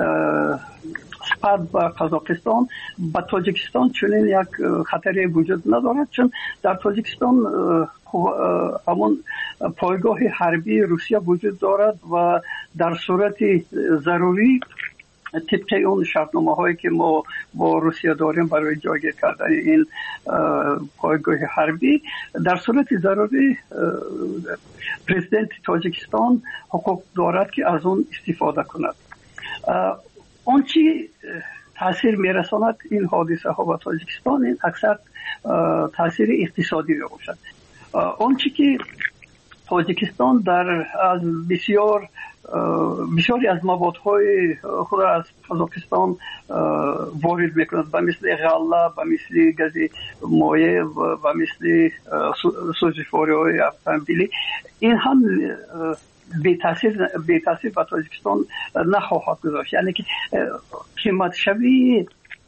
سپرد به قزاقستان به تاجیکستان چنین یک خطری وجود ندارد، چون در تاجیکستان همون پایگاه حربی روسیه وجود دارد و در صورت ضروری طبق اون شرطنامه هایی که ما با روسیه داریم برای جایگیر کردن این پایگاه حربی در صورت ضروری پرزیدنت تاجیکستان حقوق دارد که از اون استفاده کند. اون چی تاثیر میرساند این حادثه ها به تاجیکستان این اکثر تاثیر اقتصادی می باشد. اون چی که تاجیکستان در از بسیار بسیاری از موادهای خود از قزاقستان وارد میکند و مثل غله و مثل گاز مایع و مثل سوزشواری های اتومبیلی این هم بی تاثیر بی تاثیر به تاجیکستان نخواهد گذاشت، یعنی که قیمت شوی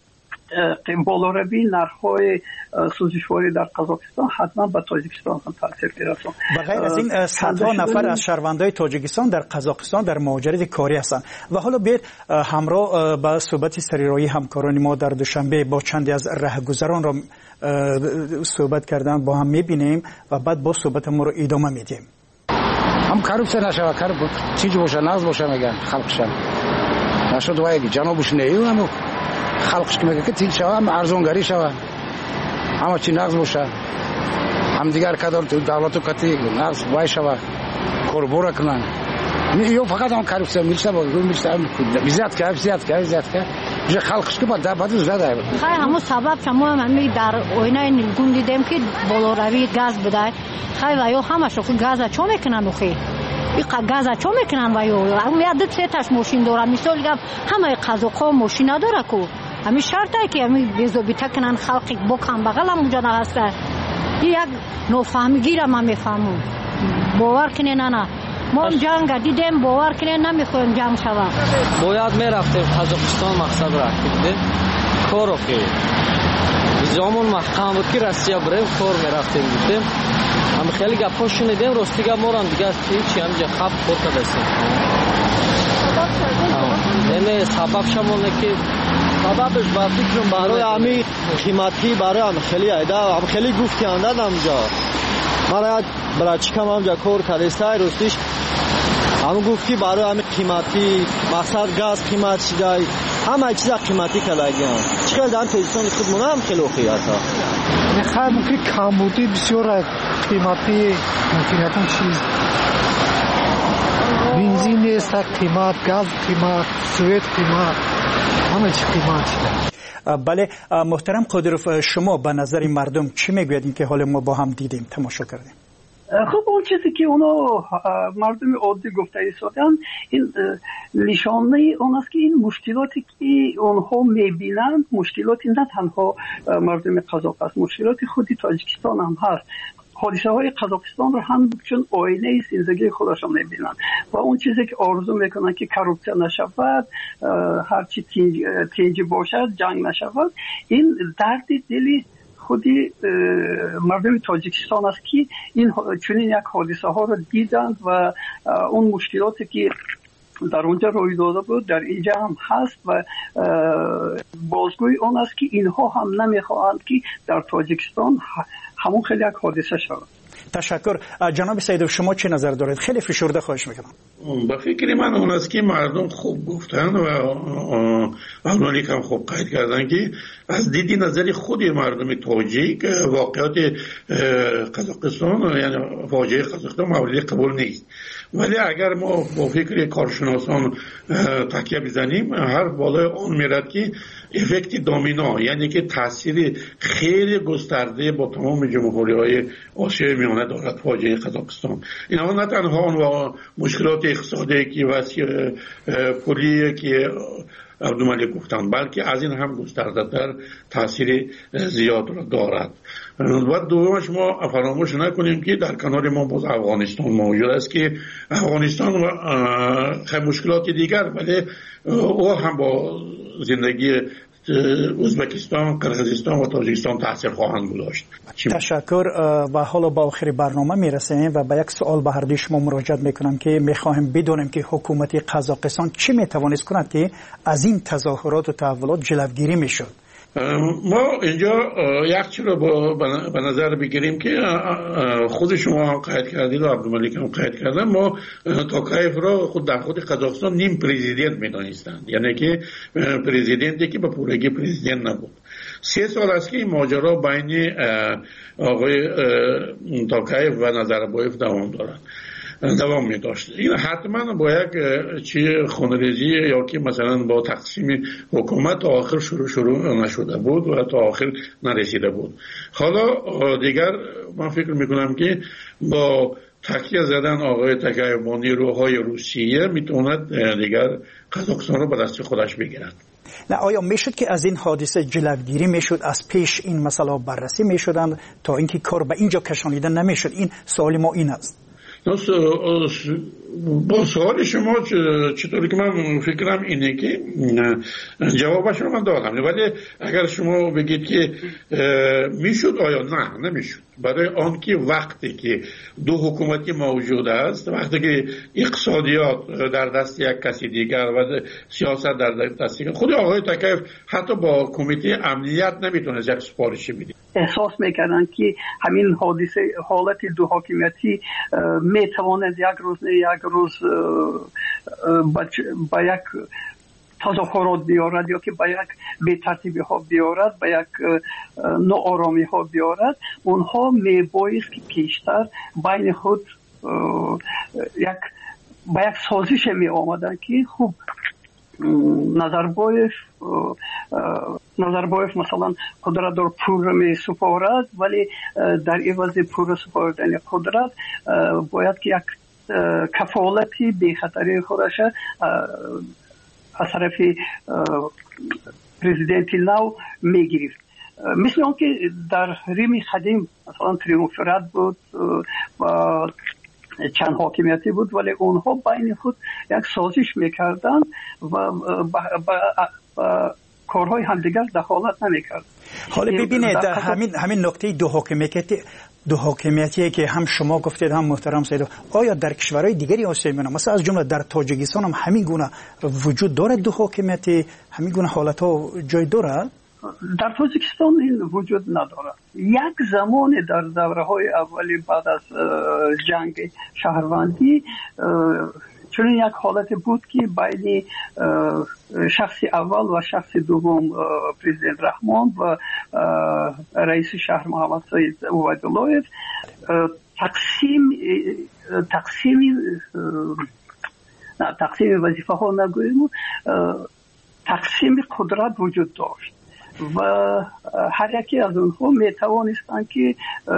بالاروی نرخ‌های سوزشواری در قزاقستان حتما به تاجیکستان هم تاثیر می‌رساند. و غیر از این صدها نفر از شهروندان تاجیکستان در قزاقستان در مهاجرت کاری هستند و حالا بیاید همراه با صحبت سریرایی همکاران ما در دوشنبه با چندی از راهگذران را صحبت کردن با هم می‌بینیم و بعد با صحبت ما رو ادامه میدیم. هم کارپس نشود کار چیزی باشه ناز باشه میگن خلقشان نشد وایگی جنابش نیو هم خلقش که میگه که تیل شوه هم ارزونگری شوه همه چی نقض باشه هم دیگر کدار تو دولت و کتی نقض وای شوه کوربورا کنن یا فقط هم کارپس میلسته با میلسته بیزیاد که بیزیاد که بیزیاد که جه خلقش که بعد بعد زده خیلی همون سبب شما همی در آینه نیلگون دیدیم که بالاروی گاز بده خیلی و یا همش رو گاز چون میکنن خیلی این گاز چون میکنن و یا هم یاد سه تاش ماشین دارن مثال همه قزاق‌ها ماشین نداره کو همین شرطه که همین بیزوبیته کنن خلقی بکن بغل هم اونجا هسته یک نفهمیگی را من میفهمم باور کنین نه ما هم جنگ دیدیم باور کنین نمیخوایم جنگ شوه باید میرفتیم قزاقستان مقصد رفتیم کارو که زمان محکم بود که رسیه بریم کار میرفتیم دیدیم هم خیلی گپا شنیدیم راستی گپ ما هم دیگه هیچی همینجا خب خورده دستیم اینه سبب شمونه که سببش با فکرم برای همین قیمتی برای هم خیلی ایده هم خیلی گفتی انداد همجا من برای چکم همجا کار کلیسته راستیش هم گفتی برای همین قیمتی مقصد گاز قیمت شده همه چیزا قیمتی کلگی هم چقدر در تاجیکستان خود منو هم خیلی خوبی هستا خیلی ممکن کمبودی بسیار قیمتی ممکنیتون چیز بنزین نیست قیمت گاز قیمت سویت قیمت همه چی قیمت شده. بله محترم قادروف شما به نظر مردم چی میگویید که حال ما با هم دیدیم تماشا کردیم؟ خب اون چیزی که اونا مردم عادی گفته ایستادن این نشانه اون است که این مشکلاتی که اونها میبینند مشکلاتی نه تنها مردم قزاق است مشکلاتی خودی تاجیکستان هم هست حادثه های قزاقستان رو هم چون آینه زندگی خودشان میبینن و اون چیزی که آرزو میکنن که کروپسیون نشود هرچی تنجی باشد جنگ نشود این درد دلی خودی مردم تاجیکستان است که این چنین یک حادثه ها رو دیدند و اون مشکلاتی که در اونجا روی داده بود در اینجا هم هست و بازگوی اون است که اینها هم نمیخواهند که در تاجیکستان همون خیلی یک حادثه شود. تشکر. جناب سیدوف شما چه نظر دارید؟ خیلی فشرده خواهش میکنم. با فکر من اون است که مردم خوب گفتن و آنانی که هم خوب قید کردن که از دیدی نظر خود مردم تاجیک واقعات قزاقستان یعنی فاجعه قزاقستان مورد قبول نیست، ولی اگر ما با فکر کارشناسان تکیه بزنیم هر بالای آن میرد که افکت دامینو یعنی که تاثیر خیلی گسترده با تمام جمهوری‌های آسیای میانه دارد فاجعه قزاقستان. اینا نه تنها و مشکلات اقتصادی که وسیع پولی که عبدالملک گفتند، بلکه از این هم گسترده‌تر تاثیر زیاد را دارد. و دومش ما فراموش نکنیم که در کنار ما باز افغانستان موجود است که افغانستان و خیلی مشکلات دیگر، ولی او هم با زندگی ازبکستان، قرقیزستان و تاجیکستان تاثیر خواهند گذاشت. تشکر. و حالا با آخر برنامه میرسیم و به یک سوال به هر دوی شما مراجعه میکنم که میخواهیم بدونیم که حکومت قزاقستان چی میتوانست کند که از این تظاهرات و تحولات جلوگیری میشد. ما اینجا یک چیز رو به نظر بگیریم که خود شما هم قید کردید و عبدالملک هم قید کردن، ما توکایف را خود در خود قزاقستان نیم پرزیدنت میدانستند، یعنی که پرزیدنتی که به پورگی پرزیدنت نبود. سه سال است که این ماجرا بین آقای توکایف و نظربایف دوام دارد دوام می داشت. این حتما با یک چی خونریزی یا که مثلا با تقسیم حکومت تا آخر شروع شروع نشده بود و تا آخر نرسیده بود. حالا دیگر من فکر میکنم که با تکیه زدن آقای توکایف با نیروهای روسیه میتواند دیگر قزاقستان رو به دست خودش بگیرد. نه آیا میشد که از این حادثه جلوگیری میشد، از پیش این مسئله بررسی میشدند تا اینکه کار به اینجا کشانیده نمیشد؟ این سوال ما این است. با سوال شما چطوری که من فکرم اینه که جوابش رو من دادم، ولی اگر شما بگید که میشد، آیا نه نمیشد؟ برای آن که وقتی که دو حکومتی موجود است، وقتی که اقتصادیات در دست یک کسی دیگر و سیاست در دست دیگر، خود آقای توکایف حتی با کمیته امنیت نمیتونه یک سفارشی بده. احساس میکردن که همین حادثه حالت دو حاکمیتی میتواند یک روز نه یک روز با یک تظاهرات بیارد یا که با یک بی‌ترتیبی ها بیارد، با یک ناآرامی ها بیارد. اونها میبایست که پیشتر بین خود یک با یک سازش می آمدن که خوب نظربایف نظربایف مثلا قدرت در پور می سپارد، ولی در عوض پور سپاردن قدرت باید که یک کفالتی بی خطری خودش از طرف پرزیدنت نو میگیرید. مثل اون که در ریم قدیم مثلا تریومفرات بود و چند حاکمیتی بود، ولی اونها بین خود یک سازش میکردن و با کارهای همدیگر دخالت نمیکرد. حالا ببینید همین همین نکته دو حاکمیتی دو حاکمیتی که هم شما گفتید هم محترم سید، آیا در کشورهای دیگری آسیا میانه مثلا از جمله در تاجیکستان هم همین گونه وجود داره؟ دو حاکمیتی همین گونه حالت ها جای داره؟ در تاجیکستان این وجود نداره. یک زمان در دوره های اولی بعد از جنگ شهروندی چون یک حالت بود که بین شخص اول و شخص دوم پرزیدنت رحمان و رئیس شهر محمد سید عبیدالله تقسیم تقسیم نه تقسیم وظیفه ها نگوییم، تقسیم قدرت وجود داشت و هر یکی از اونها می توانستند که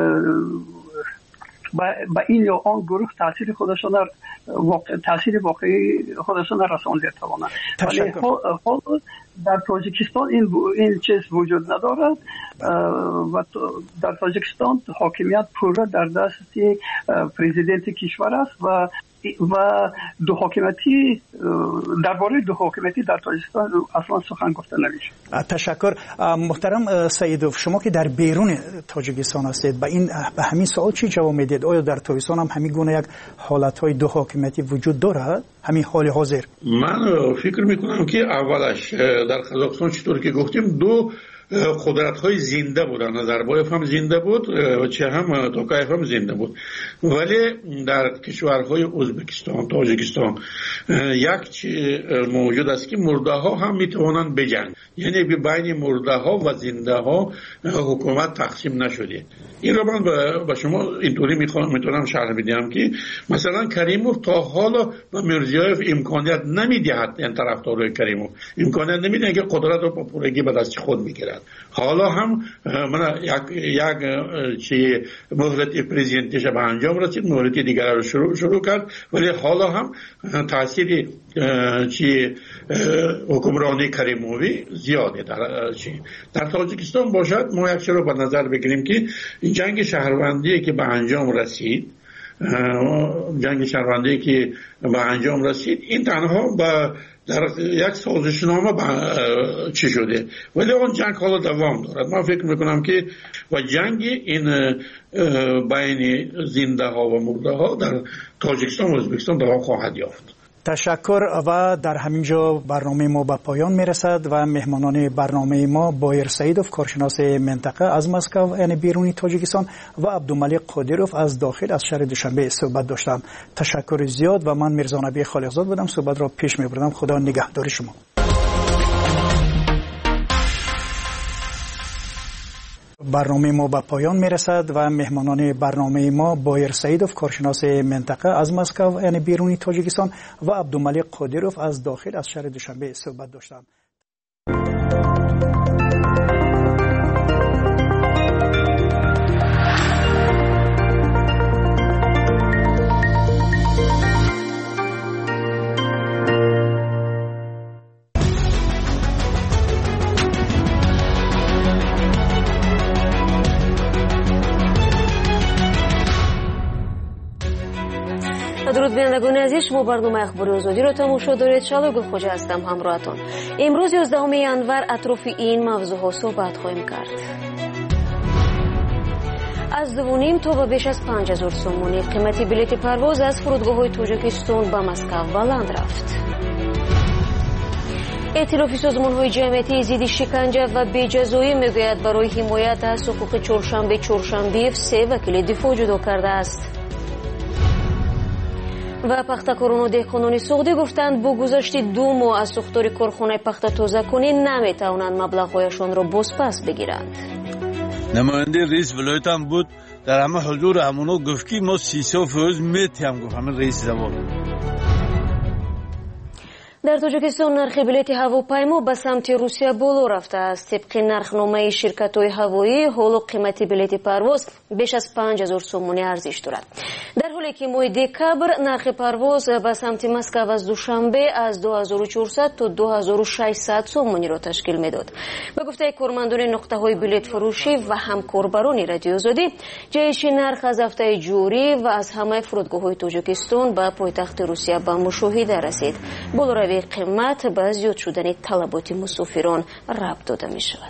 با این یا آن گروه تاثیر خودشان واقع تاثیر واقعی خودشان رسانده توانند. ولی حال در تاجیکستان این این چیز وجود ندارد و در تاجیکستان حاکمیت پورا در دست پرزیدنت کشور است و و دو حاکمیتی درباره دو حاکمیتی در تاجیکستان اصلا سخن گفته نمیشه. تشکر. محترم سیدوف، شما که در بیرون تاجیکستان هستید به این به همین سوال چی جواب میدید؟ آیا در تاجیکستان هم همین گونه یک حالت‌های دو حاکمیتی وجود داره همین حال حاضر؟ من فکر میکنم که اولش در قزاقستان چطور که گفتیم دو قدرت های زنده بودن، نظربایف هم زنده بود چه هم توکایف هم زنده بود، ولی در کشورهای ازبکستان، تاجیکستان یک چی موجود است که مرده ها هم میتوانند بجنگند، یعنی بین مرده ها و زنده ها حکومت تقسیم نشده. این رو من به شما اینطوری میتونم شرح بدم که مثلا کریموف تا حالا به میرزیایف امکانیت نمیدهد، این طرفدارای کریموف امکانیت نمیدهد که قدرت رو با پورگی به دست خود میگیرد. حالا هم من یک یک چی مهلت پرزیدنتش به انجام رسید، مهلت دیگر رو شروع شروع کرد، ولی حالا هم تاثیر چی حکمرانی کریمووی زیاده در چی در تاجیکستان باشد. ما یک رو به نظر بگیریم که جنگ شهروندی که به انجام رسید جنگ شهروندی که به انجام رسید این تنها به در یک سازشنامه چی شده، ولی اون جنگ حالا دوام دارد. من فکر میکنم که و جنگ این بین زنده ها و مرده ها در تاجیکستان و ازبکستان دوام خواهد یافت. تشکر. و در همینجا برنامه ما به پایان میرسد و مهمانان برنامه ما بایر سعیدوف کارشناس منطقه از مسکو یعنی بیرونی تاجیکستان و عبدالملک قادروف از داخل از شهر دوشنبه صحبت داشتم. تشکر زیاد و من میرزا نبی خالقزاد بودم، صحبت را پیش میبردم. خدا نگهدار شما. برنامه ما به پایان میرسد و مهمانان برنامه ما بایر سعیدوف کارشناس منطقه از مسکو یعنی بیرونی تاجیکستان و عبدالملک قادروف از داخل از شهر دوشنبه صحبت داشتم. درود بینندگان عزیز، شما برنامه اخباری آزادی را تماشا دارید. شالو گلخوجه هستم همراهتان. امروز یازدهم ینور اطراف این موضوعها صحبت خواهیم کرد. از دو نیم تا به بیش از پنج هزار سومونی قیمت بلیط پرواز از فرودگاه‌های تاجیکستان به مسکو بلند رفت. ائتلاف سازمان‌های جمعیتی ضد شکنجه و بی‌جزایی میگوید برای حمایت از حقوق چهارشنبه چهارشنبی‌اف سه وکیل دفاع جدا کرده است. و پختکاران و دهقانان سعودی گفتند با گذشت دو ماه از ساختار کارخانه پخت تازه‌کنی نمیتوانند مبلغ‌هایشان را بازپس بگیرند. نماینده رئیس ولایت هم بود، در همه حضور همونا گفت که ما سی فوز میتیم، گفت همه رئیس زمان. در تاجیکستان نرخ بلیط هواپیما به سمت روسیه بالا رفته است. طبق نرخنامه شرکت‌های هوایی حالا قیمت بلیط پرواز بیش از پنج هزار سومونی ارزش دارد. در حالی که ماه دکبر نرخ پرواز به سمت مسکو از دوشنبه از دو هزار و چهارصد تا دو هزار و ششصد سومونی را تشکیل میداد. به گفته کارمندان نقطه‌های بلیط فروشی و همکاربران رادیو آزادی، جهش نرخ از هفته جوری و از همه فرودگاه‌های تاجیکستان به پایتخت روسیه به مشاهده رسید. بالاروی قیمت به زیاد شدن طلبات مسافران ربط داده می شود.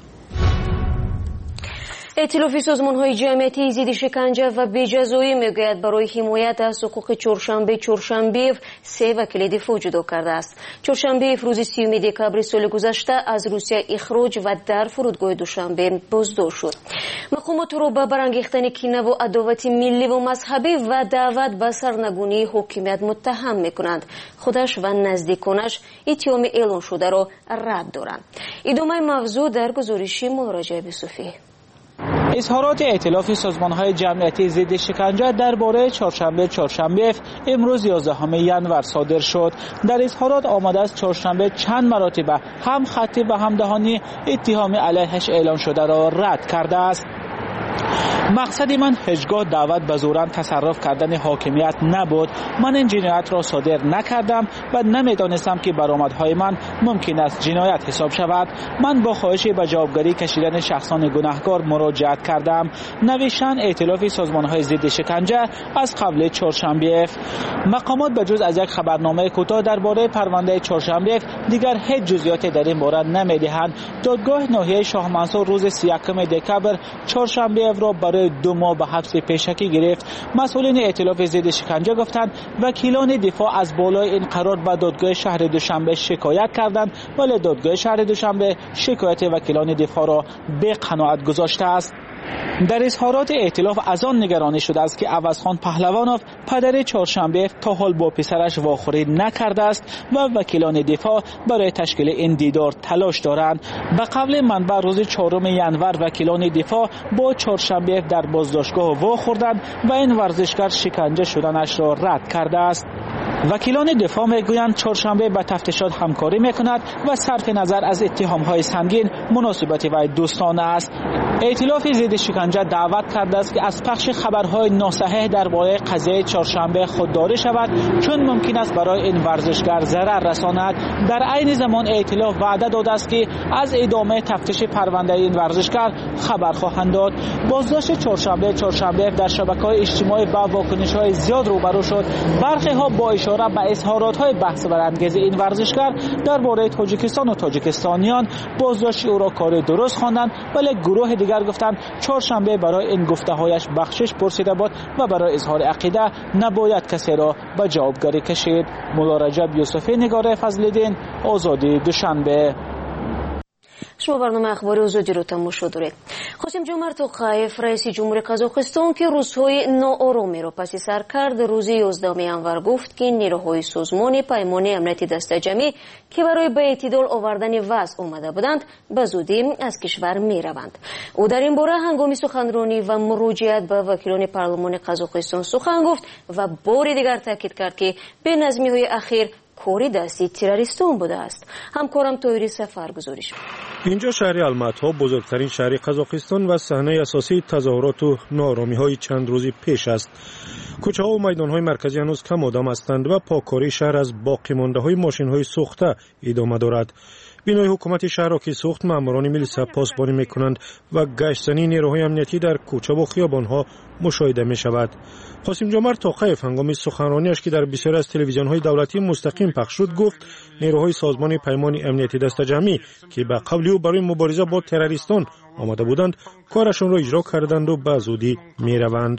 ائتلاف سازمان‌های جمعیتی ضد شکنجه و بی‌جزایی میگوید برای حمایت از حقوق چهارشنبه چهارشنبی‌اف سه وکیل دفاع جدا کرده است. چهارشنبه روز سیوم دکبر سال گذشته از روسیه اخراج و در فرودگاه دوشنبه بازداشت شد. مقامات را به برانگیختن کینه و عداوت ملی و مذهبی و دعوت به سرنگونی حاکمیت متهم میکنند. خودش و نزدیکانش اتهام اعلان شده را رد دارند. ادامه موضوع در گزارش مراجعه بصوفی. اظهارات ائتلاف سازمان‌های جمعیتی ضد شکنجه درباره چهارشنبه چهارشنبه امروز یازدهم ینور صادر شد. در اظهارات آمده است چهارشنبه چند مراتب هم خطی و هم دهانی اتهام علیهش اعلان شده را رد کرده است. مقصد من هیچگاه دعوت به زورن تصرف کردن حاکمیت نبود. من این جنایت را صادر نکردم و نمیدانستم که برآمدهای من ممکن است جنایت حساب شود. من با خواهش به جوابگری کشیدن شخصان گناهکار مراجعت کردم. نوشتن ائتلاف سازمان‌های ضد شکنجه از قبل چهارشنبه. مقامات به جز از یک خبرنامه کوتاه درباره پرونده چهارشنبه دیگر هیچ جزئیاتی در این باره نمیدهند. دادگاه ناحیه شاه منصور روز سی و یکم دکبر چهارشنبه را برای دو ماه به حبس پیشکی گرفت. مسئولین ائتلاف ضد شکنجه گفتند وکیلان دفاع از بالای این قرار به دادگاه شهر دوشنبه شکایت کردند، ولی دادگاه شهر دوشنبه شکایت وکیلان دفاع را به قناعت گذاشته است. در اظهارات ائتلاف از آن نگرانی شده است که عوضخان پهلوانوف پدر چهارشنبه تا حال با پسرش واخوری نکرده است و وکیلان دفاع برای تشکیل این دیدار تلاش دارند. به قول منبع روز چهارم ینور وکیلان دفاع با چهارشنبه در بازداشتگاه واخوردند و این ورزشکار شکنجه شدنش را رد کرده است. وکیلان دفاع میگویند چهارشنبه به تفتیشات همکاری میکند و صرف نظر از اتهام‌های سنگین مناسبت وی دوستانه است. ائتلاف ضد شکنجه دعوت کرده است که از پخش خبرهای ناصحیح درباره قضیه چهارشنبه خودداری شود، چون ممکن است برای این ورزشگر ضرر رساند. در عین زمان ائتلاف وعده داده است که از ادامه تفتیش پرونده این ورزشگر خبر خواهند داد. بازداشت چهارشنبه چهارشنبه در شبکه‌های اجتماعی با واکنش‌های زیاد روبرو شد. برخی ها با اشاره به اظهارات‌های بحث برانگیز این ورزشگر درباره تاجیکستان و تاجیکستانیان بازداشت او را کار درست خواندند، ولی گروه دیگر گفتند چهارشنبه برای این گفته‌هایش بخشش پرسیده بود و برای اظهار عقیده نباید کسی را به جوابگری کشید. مولا رجب یوسفی، نگار فضل‌الدین، آزادی، دوشنبه. شما برنامه اخباری آزادی رو تماشا دارید. قاسم جمعت توقیف رئیس جمهوری قزاقستان که روزهای ناآرامی را پس سر کرد، روز یازدهم ینور گفت که نیروهای سازمان پیمان امنیتی دسته جمعی که برای به اعتدال آوردن وضع آمده بودند به زودی از کشور می روند. او در این باره هنگام سخنرانی و مراجعت به وکیلان پارلمان قزاقستان سخن گفت و بار دیگر تاکید کرد که به نظمی های اخیر کاری دستی تروریستان بوده است. همکارم طاهری سفر گزارش می‌دهد. اینجا شهر الماتها بزرگترین شهر قزاقستان و صحنه اساسی تظاهرات و ناآرامی‌های چند روزی پیش است. کوچه‌ها و میدان‌های مرکزی هنوز کم آدم هستند و پاککاری شهر از باقی مانده‌های ماشین‌های سوخته ادامه دارد. بینای حکومت شهر را که سوخت، ماموران میلیسا پاسبانی می‌کنند و گشتنی نیروهای امنیتی در کوچه و خیابان‌ها مشاهده می‌شود. قاسم جمعت توقیف هنگام سخنرانیش که در بسیاری از تلویزیون‌های دولتی مستقیم پخش شد گفت نیروهای سازمان پیمان امنیتی دسته جمعی که به قبل او برای مبارزه با تروریستان آمده بودند کارشون را اجرا کردند و به زودی می‌روند.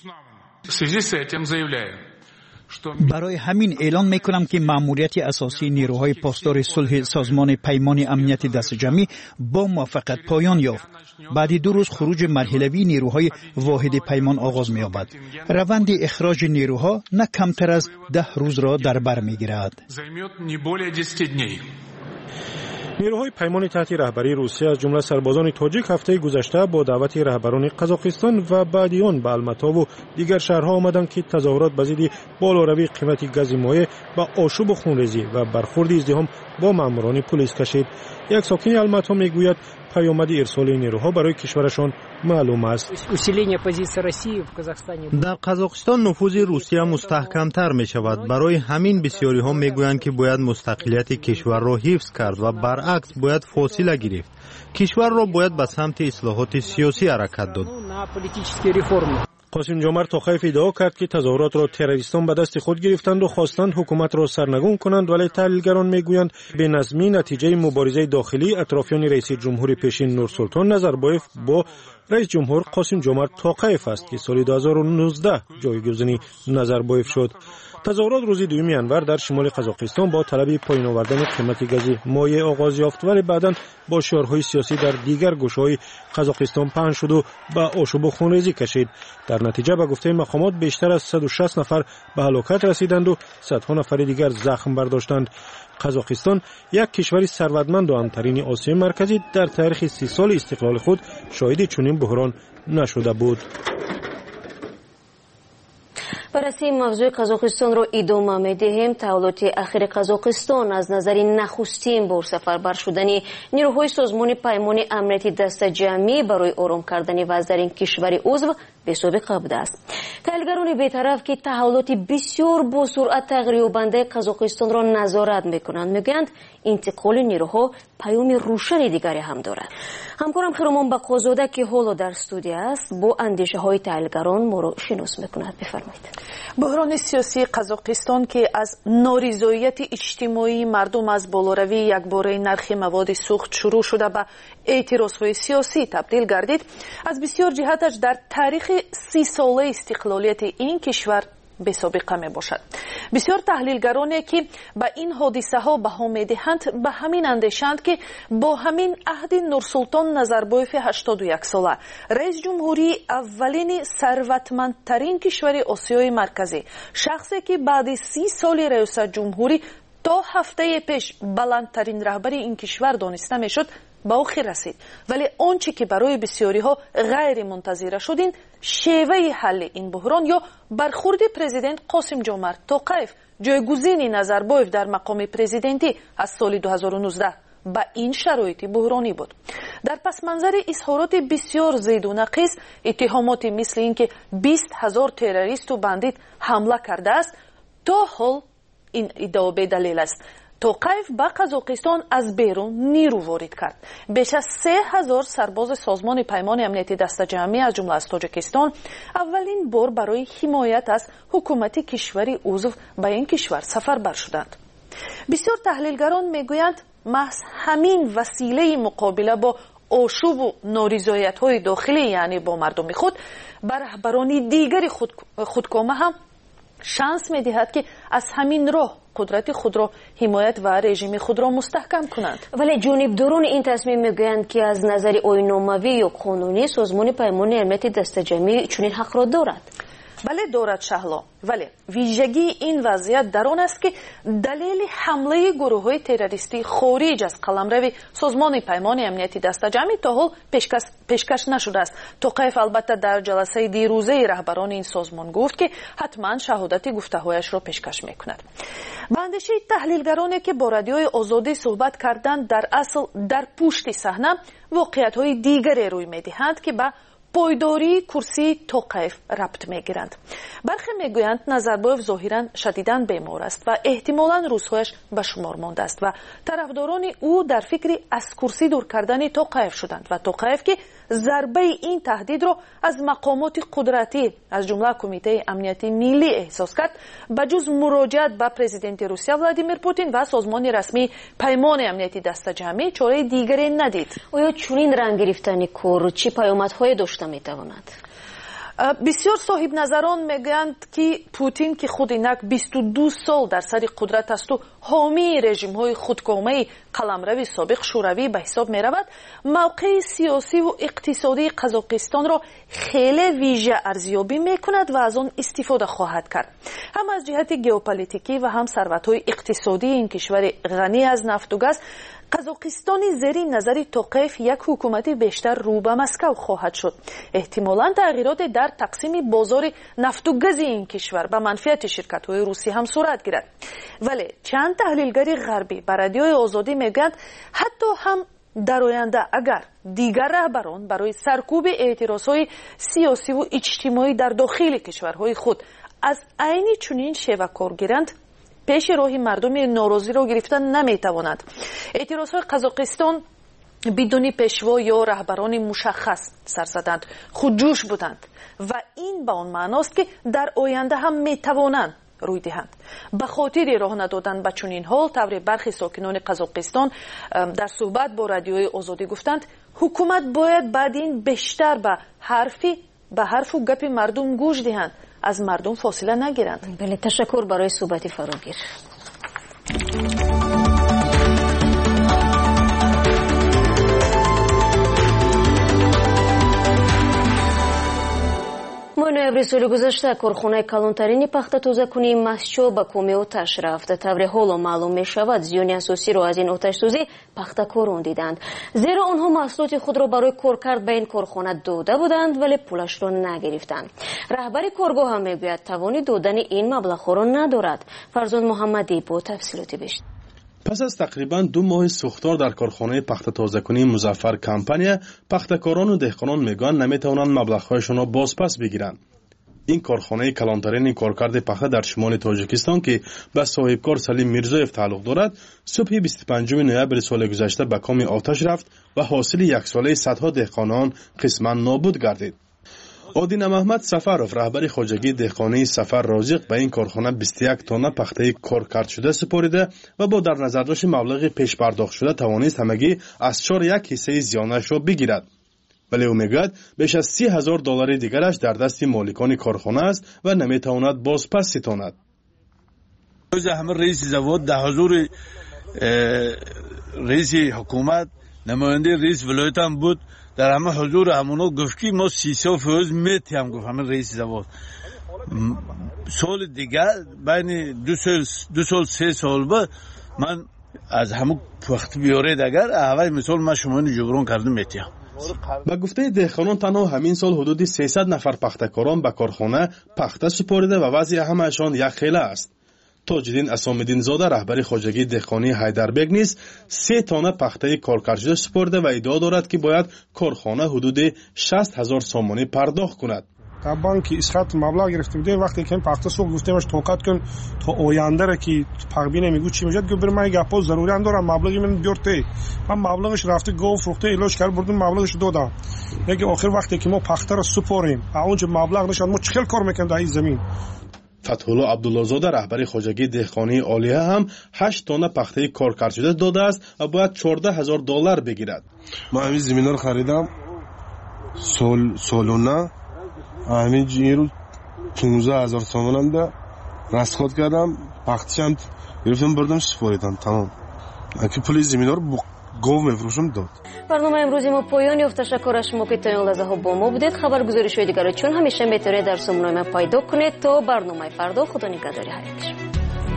برای همین اعلان میکنم که مأموریت اساسی نیروهای پاسدار صلح سازمان پیمان امنیتی دست جمعی با موفقیت پایان یافت. بعد دو روز خروج مرحله‌ای نیروهای واحد پیمان آغاز می‌یابد. روند اخراج نیروها نه کمتر از ده روز را در بر می‌گیرد. نیروهای پیمان تحت رهبری روسیه از جمله سربازان تاجیک هفته گذشته با دعوت رهبران قزاقستان و بعد آن به الماتا و دیگر شهرها آمدند که تظاهرات به ضد بالاروی قیمت گاز مایع با آشوب و خونریزی و برخورد ازدحام با ماموران پلیس کشید. یک ساکن الماتا میگوید پیامد ارسال نیروها برای کشورشان معلوم است. در قزاقستان نفوذ روسیه مستحکمتر می شود. برای همین بسیاری ها می گویند که باید مستقلیت کشور را حفظ کرد و برعکس باید فاصله گرفت. کشور را باید به سمت اصلاحات سیاسی حرکت داد. قاسم جمعت توقیف ادعا کرد که تظاهرات را تروریستان به دست خود گرفتند و خواستند حکومت را سرنگون کنند، ولی تحلیلگران میگویند به نظمی نتیجه مبارزه داخلی اطرافیان رئیس جمهور پیشین نورسلطان نظربایف با رئیس جمهور قاسم جمعت توقیف است که سال دو هزار و نوزده جایگزین نظربایف شد. تظاهرات روز دوم ینور در شمال قزاقستان با طلب پایین آوردن قیمت گاز مایع آغاز یافت، ولی بعداً با شعارهای سیاسی در دیگر گوشه‌های قزاقستان پهن شد و به آشوب و خونریزی کشید. در نتیجه به گفته مقامات بیشتر از صد و شصت نفر به هلاکت رسیدند و صدها نفر دیگر زخم برداشتند. قزاقستان یک کشور ثروتمند و امن‌ترین آسیای مرکزی در تاریخ سی سال استقلال خود شاهد چنین بحران نشده بود. بررسی موضوع قزاقستان را ادامه می‌دهیم. تحولات اخیر قزاقستان از نظر نخستین بار سفربر شدن نیروهای سازمان پیمان امنیتی دسته جمعی برای آرام کردن وضع در این کشور عضو به سابقه بوده است. تحلیلگران بی‌طرف که تحولات بسیار با سرعت تغییر یابنده قزاقستان را نظارت می‌کنند می‌گویند انتقال نیروها پیام روشن دیگری هم دارد. همکارم خیرمان بقازاده که حالا در استودیو است با اندیشه‌های تحلیلگران ما را شناس می‌کند. بفرمایید. بحران سیاسی قزاقستان که از نارضایتی اجتماعی مردم از بالاروی یکباره نرخ مواد سوخت شروع شده به اعتراض‌های سیاسی تبدیل گردید، از بسیار جهتش در تاریخ سی ساله استقلالیت این کشور به سابقه می باشد. بسیار تحلیلگرانی که به این حادثه ها بها می دهند به همین اندیشند که با همین عهد نورسلطان نظربایف هشتاد و یک ساله رئیس جمهوری اولین ثروتمندترین کشور آسیای مرکزی، شخصی که بعد سی سال ریاست جمهوری تا هفته پیش بلندترین رهبری این کشور دانسته می شد، ба охир расид. Вале онче ки барои бисёриҳо ғайримунтазира шуд, ин шеваи ҳалли ин буҳрон ё бархурди президент Қосимҷомарт Тоқаев ҷойгузини Назарбоев дар мақоми президентӣ аз соли ду ҳазору нуздаҳ ба ин шароити буҳронӣ буд. дар пасманзари изҳороти бисёр зиду нақис, иттиҳомоти мисли ин ки бист ҳазор террористу бандит ҳамла кардааст, то ҳол ин иддао бедалел аст. Тоқаев ба Қазоқистон аз берун нирӯ ворид кард. Беш аз се ҳазор сарбози созмони паймони амнияти дастаҷамъӣ аз ҷумла аз Тоҷикистон аввалин бор барои ҳимоят аз ҳукумати кишвари узв ба ин кишвар сафарбар шуданд. бисёр таҳлилгарон мегӯянд маҳз ҳамин василаи муқобила бо ошубу норизоятҳои дохилӣ, яъне бо мардуми худ, ба раҳбарони дигари худкома ҳам шанс медиҳад ки аз ҳамин роҳ қудрати худро ҳимоят ва режими худро мустаҳкам кунанд. вале ҷонибдорони ин тасмим мегӯянд ки аз назари оинномавӣ ё қонунӣ созмони паймони амнияти дастаҷамъӣ чунин ҳақро дорад. бале дорад шаҳло, вале вижагии ин вазъият дар он аст ки далели ҳамлаи гурӯҳҳои террористии хориҷ аз қаламрави созмони паймони амнияти дастаҷамъӣ то ҳол пешкаш нашудааст. Тоқаев албатта дар ҷаласаи дирӯзаи раҳбарони ин созмон гуфт ки ҳатман шаҳодати гуфтаҳояшро пешкаш мекунад. ба андешаи таҳлилгароне ки бо радиои Озодӣ суҳбат карданд, дар асл дар пушти саҳна воқеиятҳои дигаре рӯй медиҳанд ки ба пойдории курсии Тоқаев рабт мегиранд. бархе мегӯянд Назарбоев зоҳиран шадидан бемор аст ва эҳтимолан рӯзҳояш ба шумор мондааст ва тарафдорони ӯ дар фикри аз курсӣ дур кардани Тоқаев шуданд ва Тоқаев ки зарбаи ин таҳдидро аз мақомоти қудратӣ аз ҷумла Кумитаи амнияти миллӣ эҳсос кард, ба ҷуз муроҷиат ба президенти Русия Владимир Путин ва созмони расмии паймони амнияти дастаҷамъӣ чораи дигаре надид. оё чунин ранг гирифтани кор чӣ паёмадҳое дошта метавонад? бисёр соҳибназарон мегӯянд ки Путин ки худ инак бисту ду сол дар сари қудрат асту ҳомии режимҳои худкомаи қаламрави собиқ шӯравӣ ба ҳисоб меравад, мавқеи сиёсиву иқтисодии Қазоқистонро хеле вижа арзёбӣ мекунад ва аз он истифода хоҳад кард. ҳам аз ҷиҳати геополитикӣ ва ҳам сарватҳои иқтисодии ин кишвари ғанӣ аз нафту газ, Қазоқистони зери назари Тоқаев як ҳукумати бештар рӯ ба Москав хоҳад шуд. Эҳтимолан тағйироте дар тақсими бозори нафту гази ин кишвар ба манфиати ширкатҳои русӣ ҳам сурат гирад. Вале чанд таҳлилгари ғарбӣ ба радиои Озодӣ мегӯянд, ҳатто ҳам дар оянда агар дигар раҳбарон барои саркуби эътирозҳои сиёсиву иҷтимоӣ дар дохили кишварҳои худ аз айни чунин шева кор гиранд, пеши роҳи мардуми норозиро гирифта наметавонанд. эътирозҳои Қазоқистон бидуни пешво ё раҳбарони мушаххас сар заданд, худҷӯш буданд ва ин ба он маъност ки дар оянда ҳам метавонанд рӯй диҳанд. ба хотири роҳ надодан ба чунин ҳол, тавре бархи сокинони Қазоқистон дар суҳбат бо радиои Озодӣ гуфтанд, ҳукумат бояд баъди ин бештар ба ҳарфи ба ҳарфу гапи мардум гӯш диҳанд, аз мардум фосила нагиранд. бале ташаккур барои суҳбати фарогир. моҳи ноябри соли гузашта корхонаи калонтарини пахтатозакунии Масчо ба коми оташ рафт. тавре ҳоло маълум мешавад, зиёни асосиро аз ин оташсӯзӣ пахтакорон диданд, зеро онҳо маҳсулоти худро барои коркард ба ин корхона дода буданд, вале пулашро нагирифтанд. раҳбари коргоҳ ҳам мегӯяд тавони додани ин маблағҳоро надорад. Фарзод Муҳаммадӣ бо тафсилоти бештар. пас аз тақрибан ду моҳи сӯхтор дар корхонаи пахтатозакунии Музаффар компания, пахтакорону деҳқонон мегӯянд наметавонанд маблағҳояшонро бозпас бигиранд. ин корхонаи калонтарини коркарди пахта дар шимоли Тоҷикистон ки ба соҳибкор Салим Мирзоев тааллуқ дорад, субҳи бисту панҷуми ноябри соли гузашта ба коми оташ рафт ва ҳосили яксолаи садҳо деҳқонон қисман нобуд гардид. Одина Маҳмад Сафаров, раҳбари хоҷагии деҳқонии Сафар Розиқ, ба ин корхона бисту як тонна пахтаи коркардшуда супорида ва бо дар назардошти маблағи пешпардохтшуда тавонист ҳамагӣ аз чор як ҳиссаи зиёнашро бигирад. вале ӯ мегӯяд беш аз си ҳазор доллари дигараш дар дасти моликони корхона аст ва наметавонад бозпас ситонад. ҳама раиси завод дар ҳузури раиси ҳукумат, намояндаи раис вилоятам буд, дар ҳама ҳузури ҳамоно гуфт ки мо сисё фоиз метиҳам, гуфт ҳама раиси завод. соли дигар байни ду сол се сол ба ман از همون وقت بیاره دگر اول مثال ما شما اینو جبران کردم میتیم. با گفته دهقانان تنها همین سال حدود سیصد نفر پختکاران به کارخانه پخته سپرده و وضع همه‌شان یک خیله است. تاج‌الدین اسام‌الدین زاده رهبر خواجگی دهقانی حیدربگ نیز سه تانه پخته کارکرد شده سپرده و ادعا دارد که باید کارخانه حدود شصت هزار سامانه پرداخت کند. تا بانک اسرات مبلغ گرفته بوده وقتی که پخته سوق گفتمش توقعات کن تا آینده را که تقبین میگو چی میشه گفت من گپا ضروری هم دارم مبلغی من بیارته من مبلغش رفته گفت فروخته علاج کرد بردم مبلغش دادم دیگه آخر وقتی که ما پخته را سپاریم اونجا مبلغ نشد ما چخیل کار میکنیم در این زمین. فتح‌الله عبدالله زاده رهبر خواجگی دهقانی عالیه هم هشت تانه پخته کارکرد شده داده است و باید چهارده هزار دلار بگیرد. ما همین زمین رو خریدم سال سالونه همین جیرو پانزده هزار تومان ده رسخات کردم پختشم گرفتم بردم سپاریدم تمام. اگه پول زمین رو با گاو میفروشم داد. برنامه امروزی ما پایان یافت. تشکر از شما که تا این لحظه ها با ما بودید. خبرگزاری‌های دیگر چون همیشه میتونید در سامانه ما پیدا کنید. تا برنامه فردا خدا نگهداری حیاتش.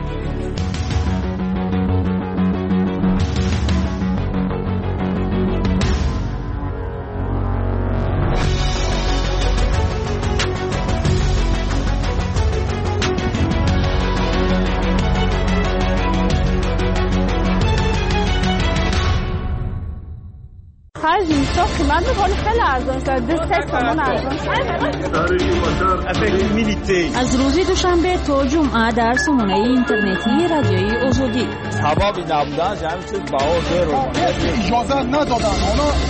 خرج میشه قیمت بکنه خیلی ارزان شد دو سه تومن ارزان شد. از روز دوشنبه تا جمعه در سامانه اینترنتی رادیوی آزادی سبب نبودن جمع شد بها زیر اجازه ندادن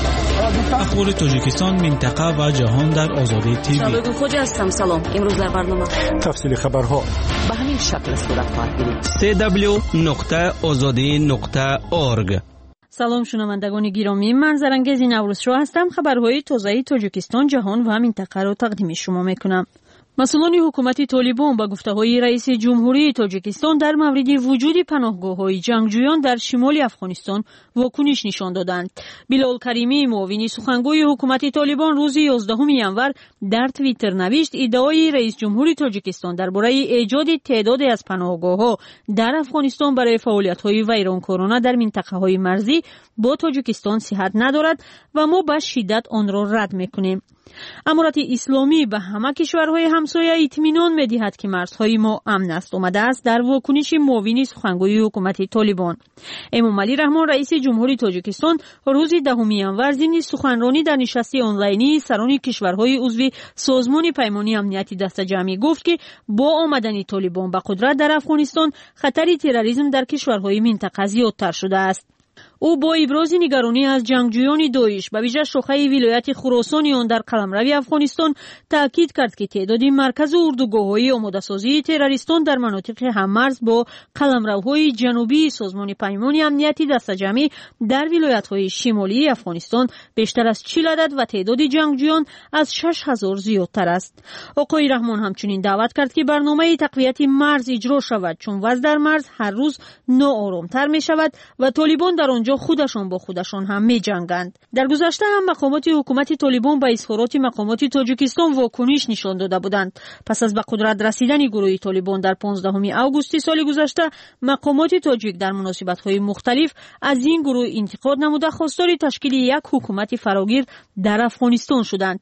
اخبار تاجیکستان منطقه و جهان در آزادی تیوی. شبکه خوجا هستم. سلام. امروز در برنامه تفصیل خبرها به همین شکل صورت خواهد گرفت. سی دبلیو نقطه آزادی نقطه اورگ. سلام شنوندگان گرامی، من زرنگزی نوروزشو هستم. خبرهای تازه تاجیکستان، جهان و منطقه را تقدیم شما میکنم. مسئولان حکومت طالبان با گفته‌های رئیس جمهوری تاجیکستان در مورد وجود پناهگاه‌های جنگجویان در شمال افغانستان واکنش نشان دادند. بلال کریمی معاون سخنگوی حکومت طالبان روز یازدهم ژانویه در توییتر نوشت ادعای رئیس جمهوری تاجیکستان درباره ایجاد تعدادی از پناهگاه‌ها در افغانستان برای فعالیت‌های ویرانکارانه در منطقه‌های مرزی با تاجیکستان صحت ندارد و ما به شدت آن را رد می‌کنیم. امارت اسلامی به همه کشورهای همسایه اطمینان می‌دهد که مرزهای ما امن است. آمده است در واکنش معاون سخنگوی حکومت طالبان. امام علی رحمان رئیس جمهوری تاجیکستان روز دهم ژانویه ضمن سخنرانی در نشست آنلاینی سران کشورهای عضو سازمان پیمانی امنیتی دست جمعی گفت که با آمدن طالبان به قدرت در افغانستان خطر تروریسم در کشورهای منطقه زیادتر شده است. او با ابراز نگرانی از جنگجویان داعش به ویژه شاخه ولایت خراسان آن در قلمرو افغانستان تاکید کرد که تعداد مرکز اردوگاه‌های آماده‌سازی تروریستان در مناطق هممرز با قلمروهای جنوبی سازمان پیمان امنیتی دست جمعی در ولایت‌های شمالی افغانستان بیشتر از چهل عدد و تعداد جنگجویان از شش هزار زیادتر است. آقای رحمان همچنین دعوت کرد که برنامه تقویت مرز اجرا شود چون وضع در مرز هر روز ناآرام‌تر می‌شود و طالبان در آنجا خودشان با خودشان هم می جنگند. در گذشته هم مقامات حکومت طالبان به اظهارات مقامات تاجیکستان واکنش نشان داده بودند. پس از به قدرت رسیدن گروه طالبان در پانزدهم آگوست سال گذشته، مقامات تاجیک در مناسبت‌های مختلف از این گروه انتقاد نموده خواستار تشکیل یک حکومت فراگیر در افغانستان شدند.